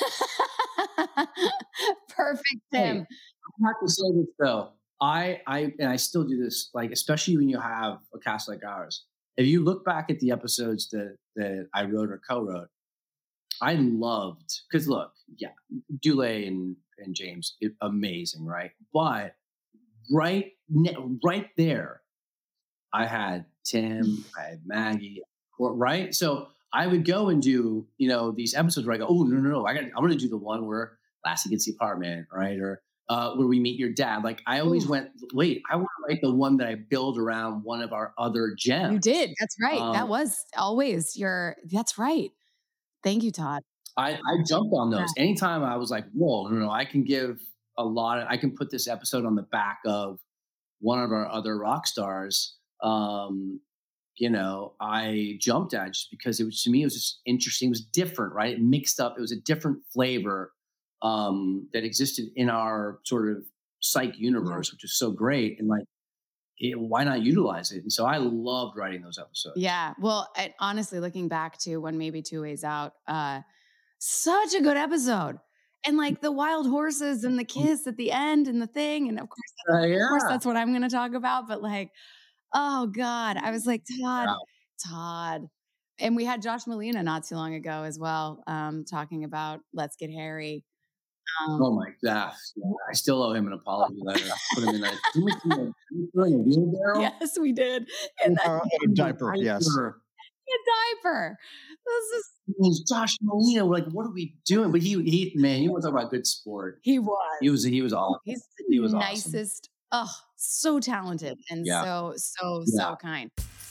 Speaker 1: Perfect, Tim.
Speaker 3: Hey, I have to say this though. I, I, and I still do this, like, especially when you have a cast like ours. If you look back at the episodes that, that I wrote or co-wrote, I loved, because look, yeah, Dule and, and James, it, amazing, right? But right, right there, I had Tim, I had Maggie, right? So I would go and do, you know, these episodes where I go, oh, no, no, no, I got, I'm going to do the one where Lassie gets the apartment, right? Or uh, where we meet your dad. Like, I always Ooh. went, wait, I want to write the one that I build around one of our other gems.
Speaker 1: You did. That's right. Um, that was always your, that's right. Thank you, Todd.
Speaker 3: I, I jumped on those. Yeah. Anytime I was like, whoa, no, no, I can give a lot of, I can put this episode on the back of one of our other rock stars. Um, you know, I jumped at it just because it was, to me, it was just interesting. It was different, right? It mixed up. It was a different flavor um, that existed in our sort of psych universe, which is so great. And like, it, why not utilize it? And so I loved writing those episodes.
Speaker 1: Yeah. Well, I, honestly, looking back to One Maybe Two Ways Out, uh, such a good episode. And like the wild horses and the kiss at the end and the thing. And of course, uh, yeah. of course that's what I'm going to talk about. But like, oh God, I was like, Todd, wow. Todd. And we had Josh Molina not too long ago as well, um, talking about Let's Get Harry.
Speaker 3: Um, oh my gosh. Yeah, I still owe him an apology letter. I put him in that. Did we throw in a wheelbarrow?
Speaker 1: Yes, we did. And
Speaker 2: uh, a diaper, yes.
Speaker 1: A diaper. This is
Speaker 3: it was Josh Molina. We're like, what are we doing? But he, he, man, you want to talk about good sport.
Speaker 1: He was.
Speaker 3: He was, he was awesome.
Speaker 1: He's the
Speaker 3: he was
Speaker 1: nicest. Awesome. Oh, so talented and yeah. so, so, yeah. so kind.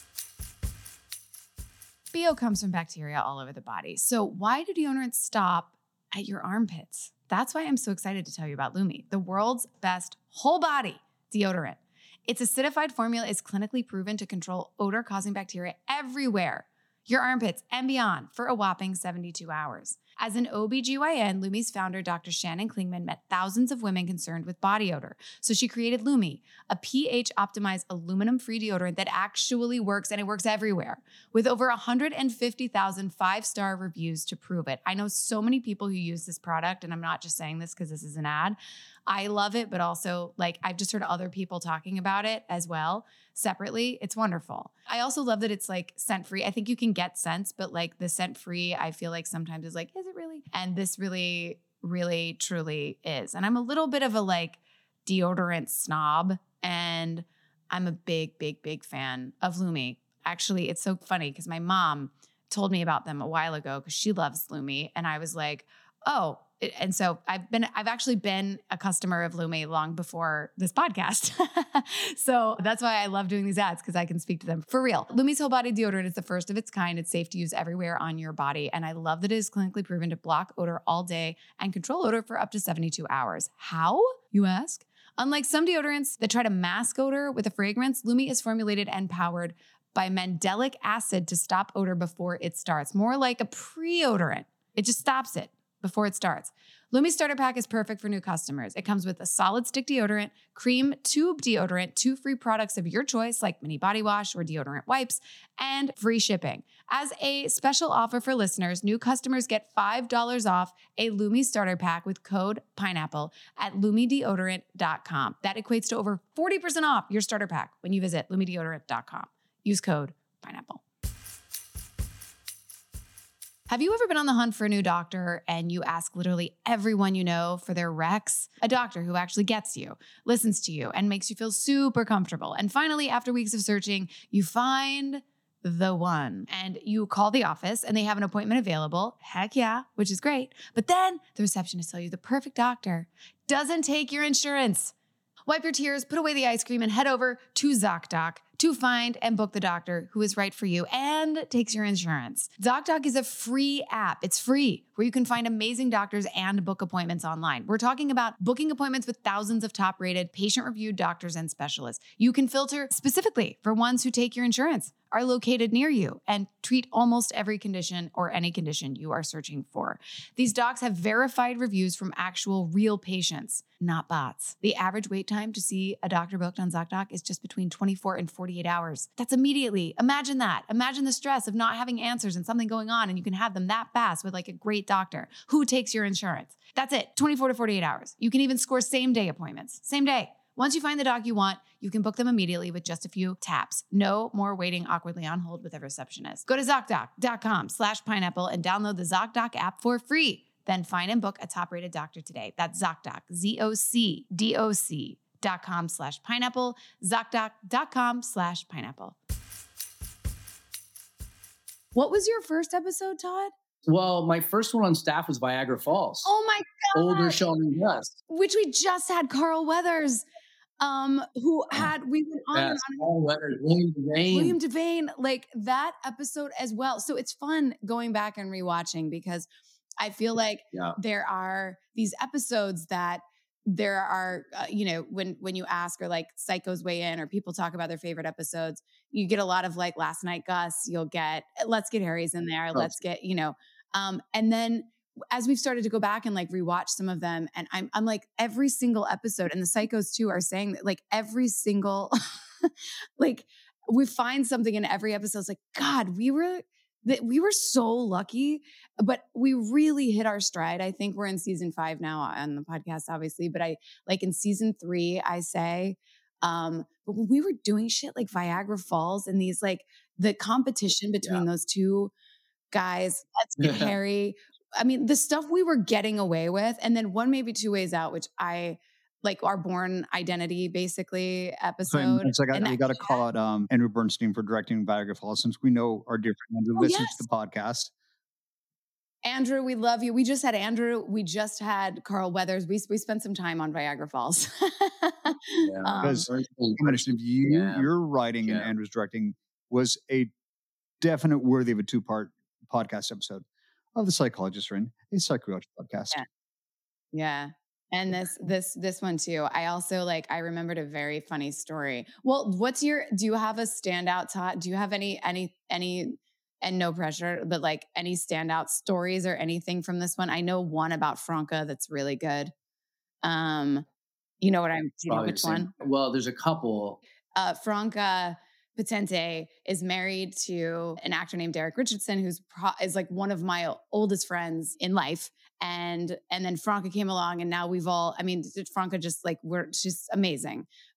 Speaker 1: B O comes from bacteria all over the body. So why do deodorants stop at your armpits? That's why I'm so excited to tell you about Lume, the world's best whole body deodorant. Its acidified formula is clinically proven to control odor-causing bacteria everywhere, your armpits and beyond, for a whopping seventy-two hours. As an O B G Y N, Lume's founder, Doctor Shannon Klingman, met thousands of women concerned with body odor. So she created Lume, a pH-optimized aluminum-free deodorant that actually works, and it works everywhere, with over one hundred fifty thousand five-star reviews to prove it. I know so many people who use this product, and I'm not just saying this because this is an ad. I love it, but also, like, I've just heard other people talking about it as well, separately. It's wonderful. I also love that it's, like, scent-free. I think you can get scents, but, like, the scent-free, I feel like sometimes is like, is it really? And this really really, truly is. And I'm a little bit of a like deodorant snob, and I'm a big, big, big fan of Lumi. Actually, it's so funny because my mom told me about them a while ago because she loves Lumi. And I was like, oh, and so I've been, I've actually been a customer of Lumi long before this podcast. So that's why I love doing these ads, because I can speak to them for real. Lumi's whole body deodorant is the first of its kind. It's safe to use everywhere on your body. And I love that it is clinically proven to block odor all day and control odor for up to seventy-two hours. How, you ask? Unlike some deodorants that try to mask odor with a fragrance, Lumi is formulated and powered by mandelic acid to stop odor before it starts. More like a pre-odorant. It just stops it before it starts. Lumi Starter Pack is perfect for new customers. It comes with a solid stick deodorant, cream tube deodorant, two free products of your choice like mini body wash or deodorant wipes, and free shipping. As a special offer for listeners, new customers get five dollars off a Lumi Starter Pack with code PINEAPPLE at lumi deodorant dot com. That equates to over forty percent off your starter pack when you visit lumi deodorant dot com. Use code PINEAPPLE. Have you ever been on the hunt for a new doctor and you ask literally everyone you know for their recs? A doctor who actually gets you, listens to you, and makes you feel super comfortable. And finally, after weeks of searching, you find the one. And you call the office and they have an appointment available. Heck yeah, which is great. But then the receptionist tells you the perfect doctor doesn't take your insurance. Wipe your tears, put away the ice cream, and head over to ZocDoc to find and book the doctor who is right for you and takes your insurance. ZocDoc is a free app. It's free, where you can find amazing doctors and book appointments online. We're talking about booking appointments with thousands of top-rated, patient-reviewed doctors and specialists. You can filter specifically for ones who take your insurance, are located near you, and treat almost every condition or any condition you are searching for. These docs have verified reviews from actual real patients, not bots. The average wait time to see a doctor booked on ZocDoc is just between twenty-four and forty-eight hours. That's immediately. Imagine that. Imagine the stress of not having answers and something going on, and you can have them that fast with like a great doctor who takes your insurance. That's it. twenty-four to forty-eight hours. You can even score same day appointments. Same day. Once you find the doc you want, you can book them immediately with just a few taps. No more waiting awkwardly on hold with a receptionist. Go to ZocDoc.com slash pineapple and download the ZocDoc app for free. Then find and book a top-rated doctor today. That's ZocDoc, Z O C D O C dot com slash pineapple, ZocDoc.com slash pineapple. What was your first episode, Todd?
Speaker 3: Well, my first one on staff was Viagra Falls.
Speaker 1: Oh my God.
Speaker 3: Older Sean Gus.
Speaker 1: Which we just had Carl Weathers, um, who had, we went on
Speaker 3: Yes,
Speaker 1: and on.
Speaker 3: Carl Weathers, William Devane.
Speaker 1: William Devane, like that episode as well. So it's fun going back and rewatching, because I feel like
Speaker 3: Yeah.
Speaker 1: there are these episodes that there are, uh, you know, when, when you ask, or like psychos weigh in, or people talk about their favorite episodes, you get a lot of like Last Night Gus, you'll get Let's Get Harry's in there.
Speaker 3: Oh.
Speaker 1: Let's get, you know, um, and then as we've started to go back and like rewatch some of them, and I'm, I'm like every single episode, and the psychos too are saying that like every single, like we find something in every episode. It's like, God, we were, that we were so lucky, but we really hit our stride. I think we're in season five now on the podcast, obviously, but I like in season three, I say, um, but when we were doing shit like Viagra Falls and these, like the competition between
Speaker 3: Yeah.
Speaker 1: those two guys, Let's Get Harry. I mean, the stuff we were getting away with, and then One Maybe Two Ways Out, which I like, our Born Identity basically episode.
Speaker 2: So, it's like I,
Speaker 1: And
Speaker 2: we
Speaker 1: that-
Speaker 2: got to call out um, Andrew Bernstein for directing Viagra Falls, since we know our dear friend Andrew
Speaker 1: Oh,
Speaker 2: listens
Speaker 1: yes.
Speaker 2: to the podcast.
Speaker 1: Andrew, we love you. We just had Andrew. We just had Carl Weathers. We we spent some time on Viagra Falls.
Speaker 3: Yeah.
Speaker 1: Um,
Speaker 2: Because
Speaker 3: Very
Speaker 2: I
Speaker 3: cool.
Speaker 2: mentioned you,
Speaker 3: Yeah.
Speaker 2: your writing and
Speaker 3: Yeah.
Speaker 2: Andrew's directing was a definite worthy of a two-part podcast episode of The Psychologist Ring, a psychology podcast.
Speaker 1: Yeah. Yeah. And this, this, this one too. I also like, I remembered a very funny story. Well, what's your, do you have a standout, Todd? Do you have any, any, any, and no pressure, but like any standout stories or anything from this one? I know one about Franca that's really good. Um, you know what I'm, do you know
Speaker 3: Probably
Speaker 1: which
Speaker 3: the same.
Speaker 1: one?
Speaker 3: Well, there's a couple.
Speaker 1: Uh, Franca Potente is married to an actor named Derek Richardson, who's pro- is like one of my oldest friends in life. And, and then Franca came along, and now we've all, I mean, Franca just like, we're, she's amazing.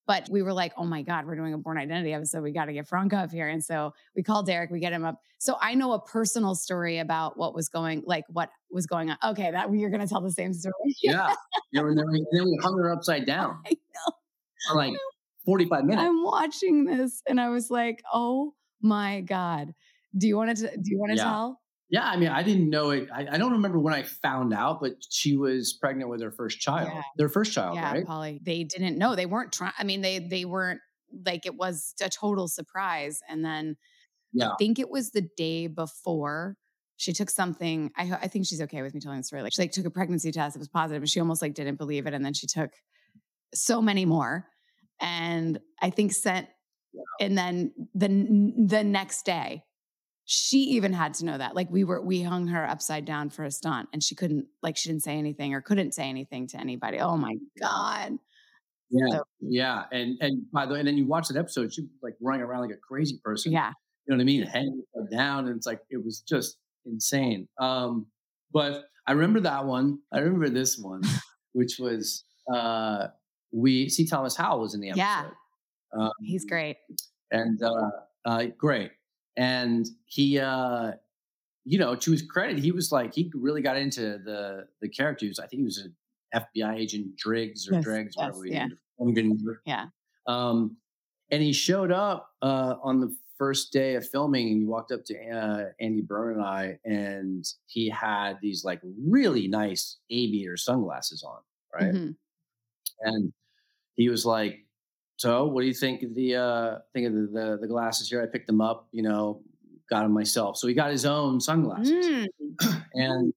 Speaker 1: But we were like, oh my God, we're doing a Born Identity episode. We got to get Franco up here. And so we called Derek, we get him up. So I know a personal story about what was going, like what was going on. Okay, that you're going to tell the same story.
Speaker 3: Yeah. yeah and then, we, then we hung her upside down.
Speaker 1: I know.
Speaker 3: For like forty-five minutes.
Speaker 1: I'm watching this and I was like, oh my God. Do you want to, do you want to
Speaker 3: yeah.
Speaker 1: tell?
Speaker 3: Yeah. I mean, I didn't know it. I, I don't remember when I found out, but she was pregnant with her first child,
Speaker 1: Yeah.
Speaker 3: their first child,
Speaker 1: Yeah,
Speaker 3: right?
Speaker 1: Polly. They didn't know. They weren't trying. I mean, they, they weren't like, it was a total surprise. And then
Speaker 3: yeah.
Speaker 1: I think it was the day before she took something. I, I think she's okay with me telling the story. Like she like took a pregnancy test. It was positive, but she almost like didn't believe it. And then she took so many more. And I think sent, yeah. and then the, the next day, she even had to know that. Like we were, we hung her upside down for a stunt and she couldn't, like she didn't say anything or couldn't say anything to anybody. Oh my God.
Speaker 3: Yeah.
Speaker 1: So,
Speaker 3: yeah. And, and by the way, and then you watch that episode, she was like running around like a crazy person.
Speaker 1: Yeah.
Speaker 3: You know what I mean? Hanging her down. And it's like, it was just insane. Um, but I remember that one. I remember this one, which was, uh, we see Thomas Howell was in the episode.
Speaker 1: Yeah.
Speaker 3: Um,
Speaker 1: He's great.
Speaker 3: And, uh, uh, great. And he, uh, you know, to his credit, he was like, he really got into the the characters. I think he was an F B I agent, Driggs or
Speaker 1: yes,
Speaker 3: Driggs,
Speaker 1: yes,
Speaker 3: whatever.
Speaker 1: Yeah.
Speaker 3: yeah. Um, and he showed up uh, on the first day of filming, and he walked up to uh, Andy Byrne and I, and he had these like really nice aviator sunglasses on, right?
Speaker 1: Mm-hmm.
Speaker 3: And he was like, so what do you think of the, uh, think of the, the, the glasses here? I picked them up, you know, got them myself. So he got his own sunglasses
Speaker 1: Mm.
Speaker 3: and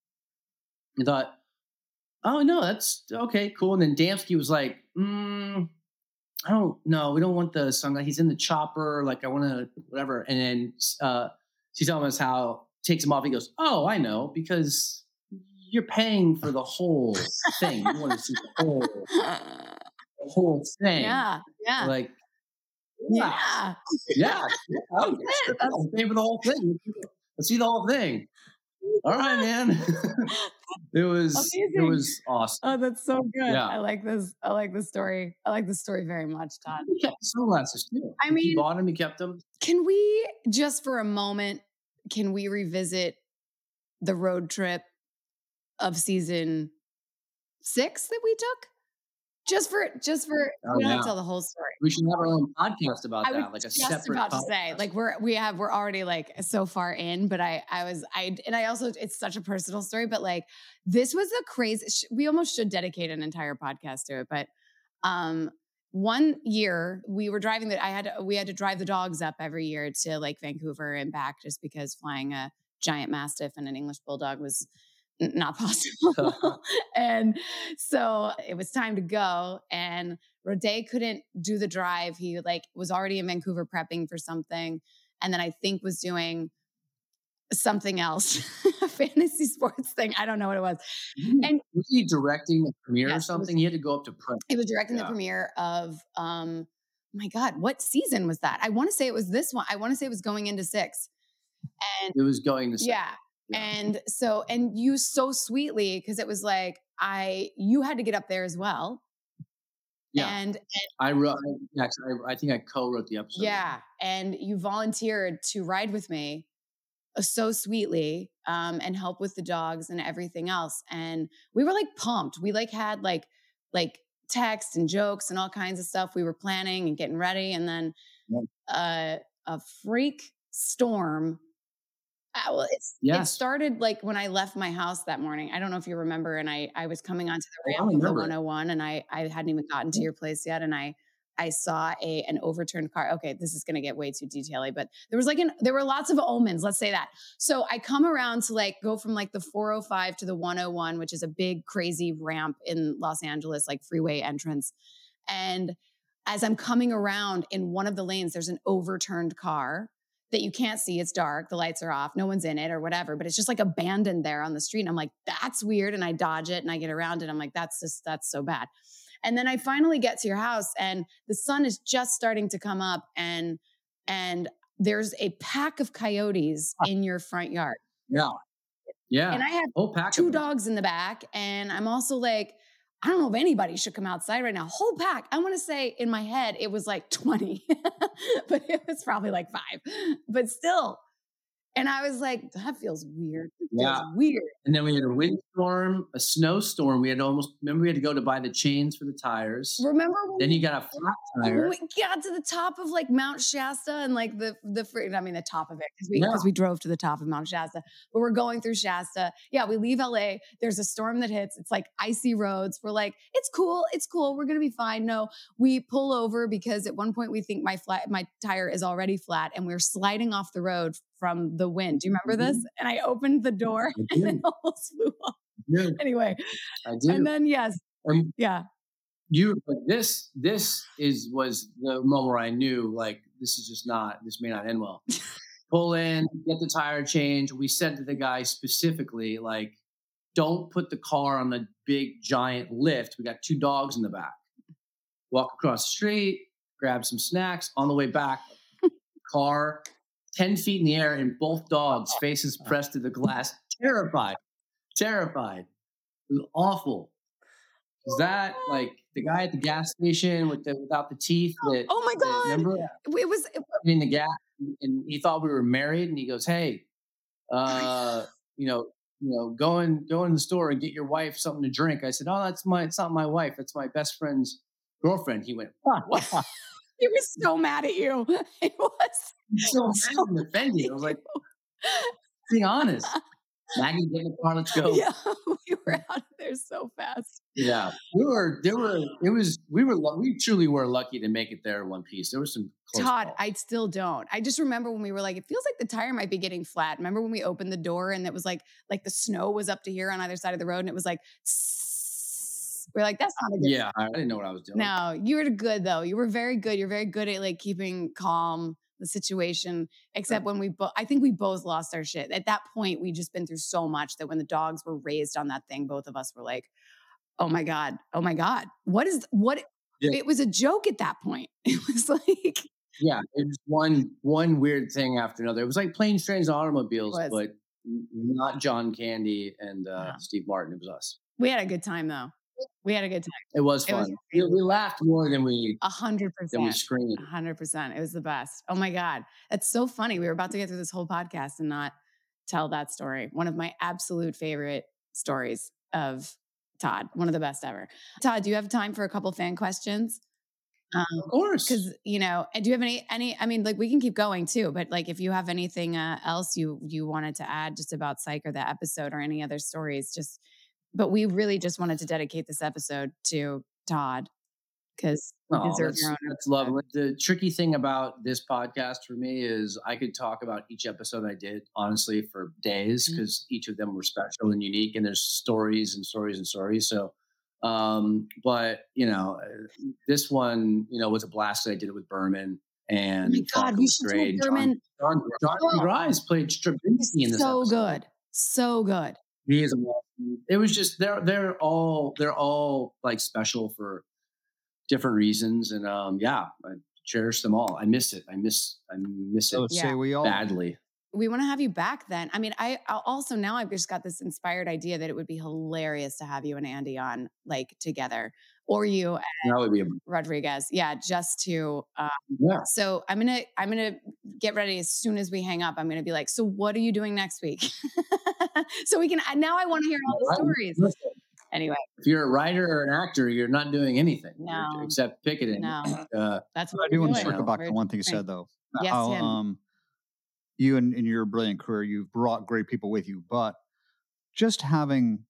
Speaker 3: I thought, oh no, that's okay, cool. And then Damsky was like, mm, I don't know. We don't want the sunglasses. He's in the chopper. Like I want to, whatever. And then, uh, she's telling us how takes him off. He goes, oh, I know, because you're paying for the whole thing. You want to see the whole, the whole thing.
Speaker 1: Yeah. Yeah.
Speaker 3: Like,
Speaker 1: yeah.
Speaker 3: Yeah. yeah. Oh, I'm paying for the whole thing. Let's see the whole thing. All right, man. it was, Amazing. It was awesome.
Speaker 1: Oh, that's so good.
Speaker 3: Yeah.
Speaker 1: I like this. I like the story. I like the story very much, Todd.
Speaker 3: He kept sunglasses too.
Speaker 1: I mean,
Speaker 3: he bought them, he kept them.
Speaker 1: Can we just for a moment, can we revisit the road trip of season six that we took? Just for, just for,
Speaker 3: oh,
Speaker 1: we don't
Speaker 3: yeah.
Speaker 1: have to tell the whole story.
Speaker 3: We should have our own podcast about
Speaker 1: I
Speaker 3: that,
Speaker 1: was
Speaker 3: like a
Speaker 1: just
Speaker 3: separate
Speaker 1: about
Speaker 3: podcast.
Speaker 1: to say, like we're, we have, we're already like so far in, but I, I was, I, and I also, it's such a personal story, but like, this was a crazy, we almost should dedicate an entire podcast to it. But, um, one year we were driving that I had, to, we had to drive the dogs up every year to like Vancouver and back just because flying a giant Mastiff and an English Bulldog was not possible. And so it was time to go and Rodet couldn't do the drive. He like was already in Vancouver prepping for something. And then I think was doing something else, a fantasy sports thing. I don't know what it was. And
Speaker 3: was he directing the premiere
Speaker 1: yes,
Speaker 3: or something?
Speaker 1: Was,
Speaker 3: he had to go up to prep.
Speaker 1: He was directing
Speaker 3: yeah.
Speaker 1: the premiere of, um, my God, what season was that? I want to say it was this one. I want to say it was going into six. And
Speaker 3: it was going to six.
Speaker 1: Yeah. Yeah. And so, and you so sweetly, because it was like, I, you had to get up there as well.
Speaker 3: Yeah.
Speaker 1: And, and
Speaker 3: I wrote, I, I think I co-wrote the episode.
Speaker 1: Yeah. And you volunteered to ride with me uh, so sweetly um, and help with the dogs and everything else. And we were like pumped. We like had like, like text and jokes and all kinds of stuff. We were planning and getting ready. And then yeah. uh, a freak storm. Uh, well, it's, yes. It started like when I left my house that morning. I don't know if you remember. And I, I was coming onto the ramp of the one oh one and I, I hadn't even gotten to your place yet. And I, I saw a, an overturned car. Okay. This is going to get way too detaily, but there was like an, there were lots of omens. Let's say that. So I come around to like go from like the four oh five to the one oh one, which is a big, crazy ramp in Los Angeles, like freeway entrance. And as I'm coming around in one of the lanes, there's an overturned car that you can't see. It's dark. The lights are off. No one's in it or whatever, but it's just like abandoned there on the street. And I'm like, that's weird. And I dodge it and I get around it. I'm like, that's just, that's so bad. And then I finally get to your house and the sun is just starting to come up and, and there's a pack of coyotes in your front yard.
Speaker 3: Yeah. Yeah.
Speaker 1: And I have
Speaker 3: Whole pack
Speaker 1: two dogs in the back. And I'm also like, I don't know if anybody should come outside right now. Whole pack. I want to say in my head, it was like twenty, but it was probably like five, but still. And I was like, that feels weird. It feels
Speaker 3: Yeah.
Speaker 1: weird.
Speaker 3: And then we had a windstorm, a snowstorm. We had almost, remember we had to go to buy the chains for the tires.
Speaker 1: Remember when
Speaker 3: Then
Speaker 1: we,
Speaker 3: you got a flat
Speaker 1: when
Speaker 3: tire.
Speaker 1: we got to the top of like Mount Shasta and like the, the, fr- I mean, the top of it because we,
Speaker 3: Yeah.
Speaker 1: because we drove to the top of Mount Shasta, but we're going through Shasta. Yeah. We leave L A. There's a storm that hits. It's like icy roads. We're like, it's cool. It's cool. We're going to be fine. No, we pull over because at one point we think my flat, my tire is already flat and we're sliding off the road from the wind. Do you remember this? And I opened the door
Speaker 3: I
Speaker 1: and it
Speaker 3: do.
Speaker 1: almost flew off.
Speaker 3: Yeah,
Speaker 1: Anyway.
Speaker 3: I do.
Speaker 1: And then, yes.
Speaker 3: Um,
Speaker 1: Yeah.
Speaker 3: you, but this, this is, was the moment where I knew like, this is just not, this may not end well. Pull in, get the tire change. We said to the guy specifically, like, don't put the car on the big giant lift. We got two dogs in the back. Walk across the street, grab some snacks. On the way back, car ten feet in the air and both dogs faces pressed to the glass. Terrified, terrified. It was awful. Is that like the guy at the gas station with the, without the teeth? That,
Speaker 1: Oh my
Speaker 3: that-
Speaker 1: God.
Speaker 3: remember
Speaker 1: It was, it,
Speaker 3: in the gas, and he thought we were married, and he goes, "Hey, uh, you know, you know, go in, go in the store and get your wife something to drink." I said, "Oh, that's my, it's not my wife. It's my best friend's girlfriend." He went, "What?"
Speaker 1: he was so mad at you. He was.
Speaker 3: So mad and offended. I was like, "Be honest, Maggie, get in the car. Let's go."
Speaker 1: Yeah, we were out of there so fast.
Speaker 3: Yeah, we were. There were. It was. We were. lu- We truly were lucky to make it there in one piece. There was some. Close
Speaker 1: Todd,
Speaker 3: calls.
Speaker 1: I still don't. I just remember when we were like, it feels like the tire might be getting flat. Remember when we opened the door and it was like, like the snow was up to here on either side of the road and it was like, we're like, that's not a good.
Speaker 3: Yeah, I didn't know what I was doing.
Speaker 1: No, you were good though. You were very good. You're very good at like keeping calm the situation. Except when we both, I think we both lost our shit. At that point, we just been through so much that when the dogs were raised on that thing, both of us were like, "Oh my god, oh my god, what is what?"
Speaker 3: Yeah.
Speaker 1: It was a joke at that point. It was like,
Speaker 3: Yeah, it was one one weird thing after another. It was like Planes, Trains, and Automobiles,
Speaker 1: Was.
Speaker 3: but n- not John Candy and uh,
Speaker 1: No.
Speaker 3: Steve Martin. It was us.
Speaker 1: we had a good time though. We had a good time.
Speaker 3: It was
Speaker 1: It
Speaker 3: fun.
Speaker 1: was-
Speaker 3: we, we laughed more than we
Speaker 1: A hundred
Speaker 3: than we
Speaker 1: percent.
Speaker 3: screamed.
Speaker 1: A hundred percent. It was the best. Oh my God. That's so funny. We were about to get through this whole podcast and not tell that story. One of my absolute favorite stories of Todd. One of the best ever. Todd, do you have time for a couple fan questions? Um,
Speaker 3: Of course.
Speaker 1: Because you know, and do you have any any? I mean, like we can keep going too, but like if you have anything uh, else you you wanted to add just about Psych or the episode or any other stories, just. But we really just wanted to dedicate this episode to Todd because you
Speaker 3: Oh,
Speaker 1: deserve
Speaker 3: that's,
Speaker 1: your own.
Speaker 3: that's
Speaker 1: episode.
Speaker 3: lovely. The tricky thing about this podcast for me is I could talk about each episode I did, honestly, for days
Speaker 1: Mhm.
Speaker 3: because each of them were special and unique, and there's stories and stories and stories. So, um, but you know, uh, this one, you know, was a blast. I did it with Berman, and
Speaker 1: Oh my God,
Speaker 3: Falco
Speaker 1: we
Speaker 3: was
Speaker 1: should do
Speaker 3: great.
Speaker 1: Berman.
Speaker 3: John, John,
Speaker 1: Oh.
Speaker 3: John Grimes played Stravinsky in this
Speaker 1: So
Speaker 3: episode.
Speaker 1: good. So good.
Speaker 3: He is awesome. It was just they're they're all they're all like special for different reasons, and um, yeah, I cherish them all. I miss it. I miss I miss
Speaker 2: So
Speaker 3: it
Speaker 1: Yeah.
Speaker 2: say we all.
Speaker 3: badly.
Speaker 1: We want to have you back then. I mean, I I also now I've just got this inspired idea that it would be hilarious to have you and Andy on like together or you and
Speaker 3: That would be a,
Speaker 1: Rodriguez. Yeah, just to um,
Speaker 3: yeah.
Speaker 1: so I'm gonna I'm gonna get ready as soon as we hang up. I'm gonna be like, so what are you doing next week? So we can now I want to hear all the stories.
Speaker 3: Listen,
Speaker 1: Anyway,
Speaker 3: if you're a writer or an actor, you're not doing anything
Speaker 1: No.
Speaker 3: except picketing.
Speaker 1: no,
Speaker 3: Uh,
Speaker 1: that's
Speaker 2: I
Speaker 1: what
Speaker 2: do
Speaker 1: we're
Speaker 2: want to
Speaker 1: doing.
Speaker 2: circle back to
Speaker 1: We're
Speaker 2: one thing you
Speaker 1: doing.
Speaker 2: said though.
Speaker 1: Yes,
Speaker 2: How,
Speaker 1: Tim.
Speaker 2: um, you and in your brilliant career, you've brought great people with you, but just having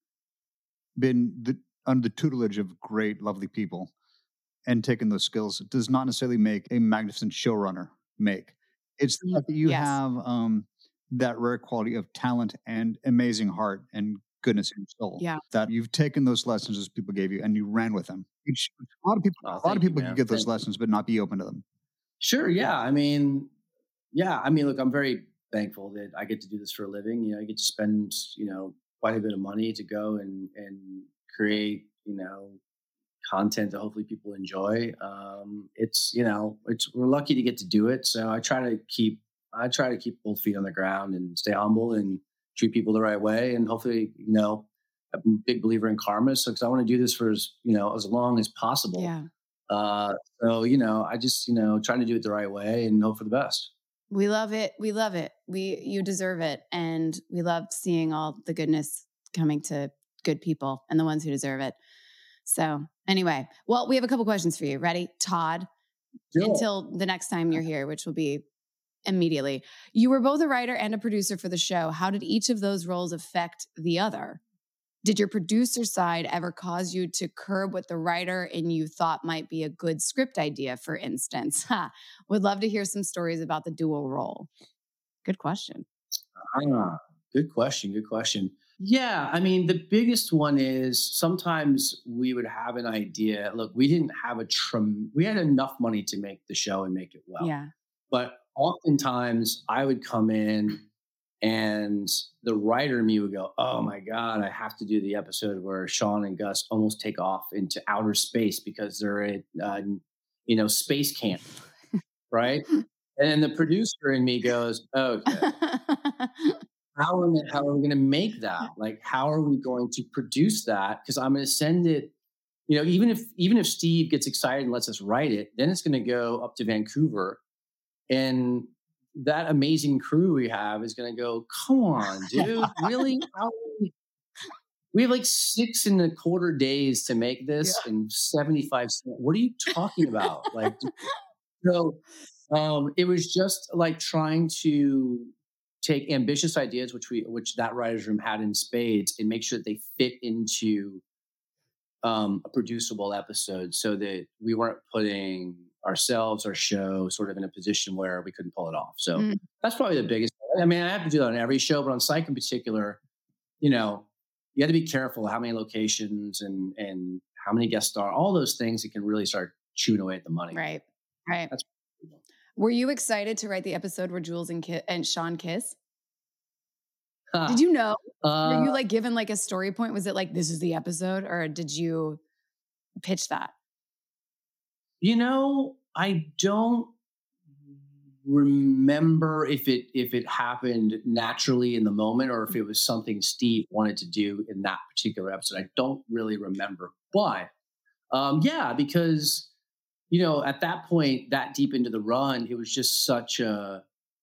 Speaker 2: been the, under the tutelage of great, lovely people and taking those skills does not necessarily make a magnificent showrunner make. It's the fact that you
Speaker 1: Yes.
Speaker 2: have um, that rare quality of talent and amazing heart and goodness in your soul.
Speaker 1: Yeah.
Speaker 2: That you've taken those lessons as people gave you and you ran with them. Which a lot of people,
Speaker 3: Oh,
Speaker 2: a lot
Speaker 3: thank
Speaker 2: of
Speaker 3: you,
Speaker 2: people
Speaker 3: man.
Speaker 2: can get those
Speaker 3: Thank you.
Speaker 2: lessons, but not be open to them.
Speaker 3: Sure. Yeah. I mean, yeah. I mean, look, I'm very thankful that I get to do this for a living. You know, I get to spend, you know, quite a bit of money to go and, and create, you know, content that hopefully people enjoy. Um, it's, you know, it's, we're lucky to get to do it. So I try to keep, I try to keep both feet on the ground and stay humble and treat people the right way. And hopefully, you know, a big believer in karma. So, because I want to do this for as, you know, as long as possible.
Speaker 1: Yeah.
Speaker 3: Uh, so, you know, I just, you know, trying to do it the right way and hope for the best.
Speaker 1: We love it. We love it. We, you deserve it. And we love seeing all the goodness coming to good people and the ones who deserve it. So anyway, well, we have a couple questions for you. Ready? Todd,
Speaker 3: Sure.
Speaker 1: Until the next time you're here, which will be immediately. You were both a writer and a producer for the show. How did each of those roles affect the other? Did your producer side ever cause you to curb what the writer in you thought might be a good script idea, for instance? Ha. Would love to hear some stories about the dual role. Good question.
Speaker 3: Ah, good question. Good question. Yeah. I mean, the biggest one is sometimes we would have an idea. Look, we didn't have a trim. We had enough money to make the show and make it well.
Speaker 1: Yeah.
Speaker 3: But oftentimes I would come in and the writer in me would go, oh my God, I have to do the episode where Sean and Gus almost take off into outer space because they're at, uh, you know, space camp. Right. And the producer in me goes, okay, how are we, how are we going to make that? Like, how are we going to produce that? Because I'm going to send it, you know, even if, even if Steve gets excited and lets us write it, then it's going to go up to Vancouver. And that amazing crew we have is going to go, come on, dude, really? How we, we have like six and a quarter days to make this yeah. and seventy-five cents. What are you talking about? Like, so um, it was just like trying to take ambitious ideas, which we, which that writer's room had in spades, and make sure that they fit into um, a producible episode so that we weren't putting ourselves, our show sort of in a position where we couldn't pull it off. So mm. that's probably the biggest. I mean, I have to do that on every show, but on Psych in particular, you know, you got to be careful how many locations and, and how many guest stars, all those things that can really start chewing away at the money.
Speaker 1: Right. Right.
Speaker 3: That's
Speaker 1: Were you excited to write the episode where Jules and, Ki- and Sean kiss? Huh. Did you know? Uh, Were you like given like a story point? Was it like, this is the episode, or did you pitch that?
Speaker 3: You know, I don't remember if it if it happened naturally in the moment or if it was something Steve wanted to do in that particular episode. I don't really remember. But um, yeah, because, you know, at that point, that deep into the run, it was just such a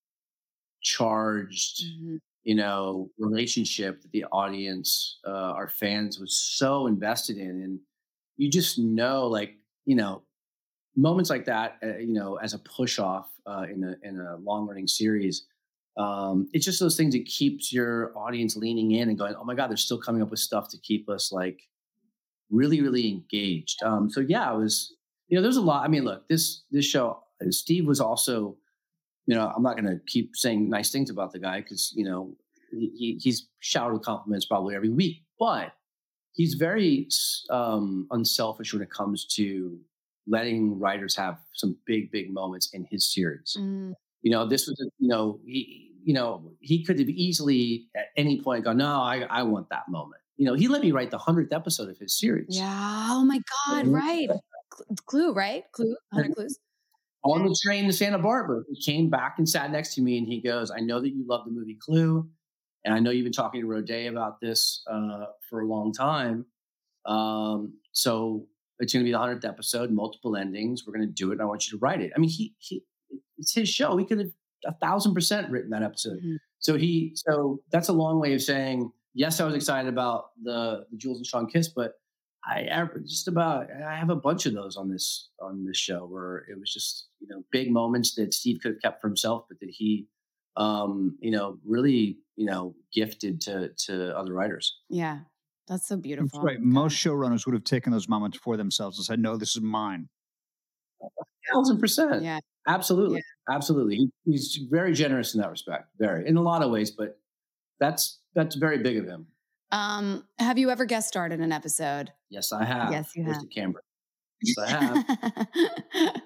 Speaker 3: charged, mm-hmm. you know, relationship that the audience, uh, our fans was so invested in. And you just know, like, you know, moments like that, uh, you know, as a push off uh, in a in a long running series, um, it's just those things that keeps your audience leaning in and going, oh my God, they're still coming up with stuff to keep us like really, really engaged. Um, so yeah, it was, you know, there's a lot. I mean, look, this this show, Steve was also, you know, I'm not going to keep saying nice things about the guy because, you know, he, he's showered compliments probably every week, but he's very um, unselfish when it comes to letting writers have some big, big moments in his series. Mm. You know, this was, a, you know, he, you know, he could have easily at any point gone, no, I, I want that moment. You know, he let me write the hundredth episode of his series.
Speaker 1: Yeah. Oh my God. Mm-hmm. Right. Clue, right? Clue. one hundred Clues.
Speaker 3: On the train to Santa Barbara, he came back and sat next to me and he goes, I know that you love the movie Clue. And I know you've been talking to Roday about this uh, for a long time. Um, so it's going to be the hundredth episode, multiple endings. We're going to do it. And I want you to write it. I mean, he, he, it's his show. He could have a thousand percent written that episode. Mm-hmm. So he, so that's a long way of saying, yes, I was excited about the, the Jules and Sean kiss, but I just about, I have a bunch of those on this, on this show where it was just, you know, big moments that Steve could have kept for himself, but that he, um, you know, really, you know, gifted to, to other writers.
Speaker 1: Yeah. That's so beautiful.
Speaker 2: That's right. Most showrunners would have taken those moments for themselves and said, no, this is mine.
Speaker 3: A thousand percent.
Speaker 1: Yeah.
Speaker 3: Absolutely. Yeah. Absolutely. He's very generous in that respect. Very, in a lot of ways, but that's, that's very big of him.
Speaker 1: Um, have you ever guest starred in an episode?
Speaker 3: Yes, I have.
Speaker 1: Yes, you
Speaker 3: Where's
Speaker 1: have.
Speaker 3: the camera? Yes, I have.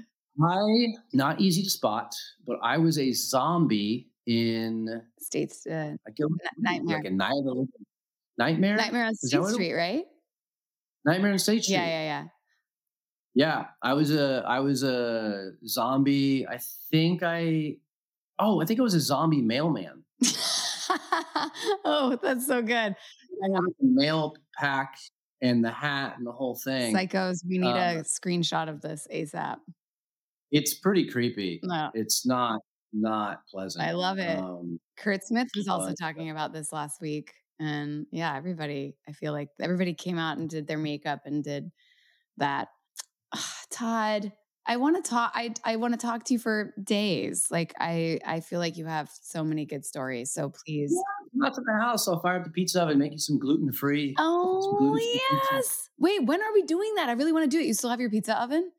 Speaker 3: I, not easy to spot, but I was a zombie in
Speaker 1: States, uh,
Speaker 3: I go,
Speaker 1: Nightmare.
Speaker 3: Like a night of Nightmare?
Speaker 1: Nightmare on State Street, right?
Speaker 3: Nightmare on State Street.
Speaker 1: Yeah, yeah, yeah.
Speaker 3: Yeah, I was a I was a zombie. I think I oh, I think I was a zombie mailman.
Speaker 1: Oh, that's so good.
Speaker 3: I have the mail pack and the hat and the whole thing.
Speaker 1: Psychos, we need
Speaker 3: Um,
Speaker 1: a screenshot of this ASAP.
Speaker 3: It's pretty creepy.
Speaker 1: No,
Speaker 3: It's not not pleasant.
Speaker 1: I love it.
Speaker 3: Um,
Speaker 1: Kurt Smith was also
Speaker 3: but-
Speaker 1: talking about this last week. And yeah, everybody, I feel like everybody came out and did their makeup and did that. Ugh, Todd, I want to talk. I I want to talk to you for days. Like I I feel like you have so many good stories. So please.
Speaker 3: Come out to the house. I'll fire up the pizza oven, make you some gluten free.
Speaker 1: Oh
Speaker 3: gluten-free pizza.
Speaker 1: yes. Wait, when are we doing that? I really want to do it. You still have your pizza oven?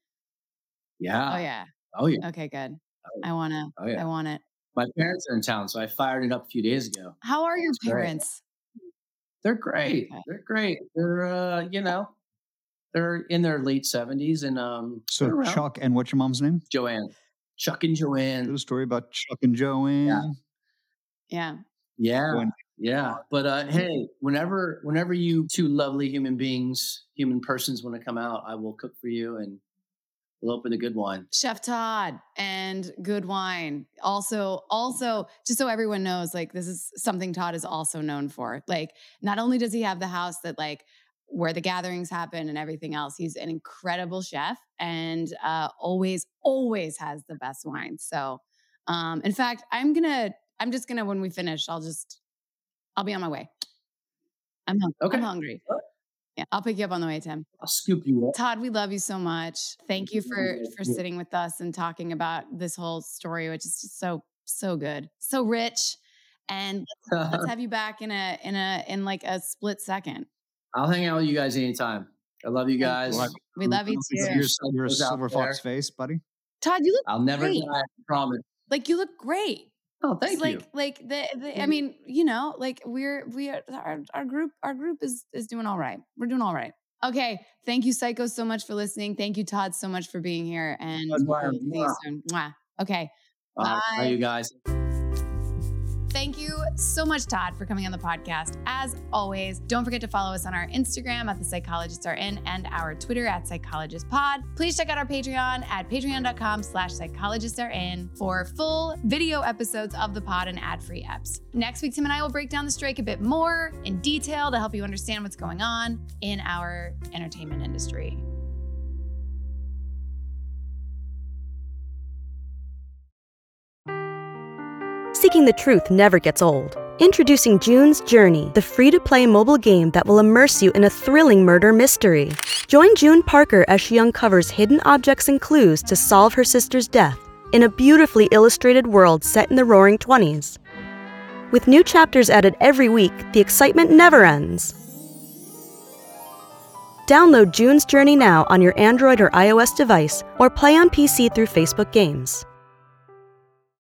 Speaker 3: Yeah.
Speaker 1: Oh yeah.
Speaker 3: Oh yeah.
Speaker 1: Okay, good.
Speaker 3: Oh,
Speaker 1: I want to.
Speaker 3: Oh yeah.
Speaker 1: I want it.
Speaker 3: My parents are in town, so I fired it up a few days ago.
Speaker 1: How are your
Speaker 3: It's great.
Speaker 1: parents?
Speaker 3: They're great.
Speaker 1: Okay.
Speaker 3: They're great. They're uh, you know, they're in their late seventies, and um, they're
Speaker 2: So
Speaker 3: around.
Speaker 2: Chuck and what's your mom's name?
Speaker 3: Joanne, Chuck and
Speaker 2: Little
Speaker 3: Joanne.
Speaker 2: story about Chuck and Joanne.
Speaker 1: Yeah.
Speaker 3: Yeah,
Speaker 2: When-
Speaker 3: yeah. But uh, hey, whenever whenever you two lovely human beings, human persons, want to come out, I will cook for you, and we'll open the good wine.
Speaker 1: Chef Todd and good wine. Also, also, just so everyone knows, like this is something Todd is also known for. Like, not only does he have the house that like where the gatherings happen and everything else, he's an incredible chef and uh, always, always has the best wine. So, um, in fact, I'm gonna, I'm just gonna when we finish, I'll just, I'll be on my way. I'm hungry.
Speaker 3: Okay.
Speaker 1: I'm hungry. Yeah, I'll pick you up on the way, Tim.
Speaker 3: I'll scoop you up.
Speaker 1: Todd, we love you so much. Thank you for
Speaker 3: Yeah,
Speaker 1: for
Speaker 3: yeah.
Speaker 1: sitting with us and talking about this whole story, which is just so so good, so rich. And let's have you back in a in a in like a split second.
Speaker 3: I'll hang out with you guys anytime. I love you guys.
Speaker 2: Well,
Speaker 1: We love you
Speaker 2: You're,
Speaker 1: too.
Speaker 2: you're,
Speaker 3: Psychos
Speaker 2: you're a
Speaker 3: out
Speaker 2: silver fox
Speaker 3: there.
Speaker 2: face, buddy.
Speaker 1: Todd, you look
Speaker 3: I'll never
Speaker 1: great.
Speaker 3: die. I promise.
Speaker 1: Like you look great.
Speaker 3: Oh, thank
Speaker 1: It's like
Speaker 3: you.
Speaker 1: like the, the I
Speaker 3: Mhm.
Speaker 1: mean, you know, like we're we are our, our group our group is is doing all right. We're doing all right. Okay. Thank you, Psycho, so much for listening. Thank you, Todd, so much for being here. And
Speaker 3: Mwah,
Speaker 1: we'll see you
Speaker 3: mwah.
Speaker 1: soon. Mwah. Okay.
Speaker 3: All right, bye,
Speaker 1: Bye.
Speaker 3: you guys.
Speaker 1: Thank you so much, Todd, for coming on the podcast. As always, don't forget to follow us on our Instagram at The Psychologists Are In and our Twitter at PsychologistPod. Please check out our Patreon at patreon.com slash psychologists are in for full video episodes of the pod and ad-free eps. Next week, Tim and I will break down the strike a bit more in detail to help you understand what's going on in our entertainment industry.
Speaker 5: Seeking the truth never gets old. Introducing June's Journey, the free-to-play mobile game that will immerse you in a thrilling murder mystery. Join June Parker as she uncovers hidden objects and clues to solve her sister's death in a beautifully illustrated world set in the Roaring Twenties. With new chapters added every week, the excitement never ends. Download June's Journey now on your Android or iOS device or play on P C through Facebook Games.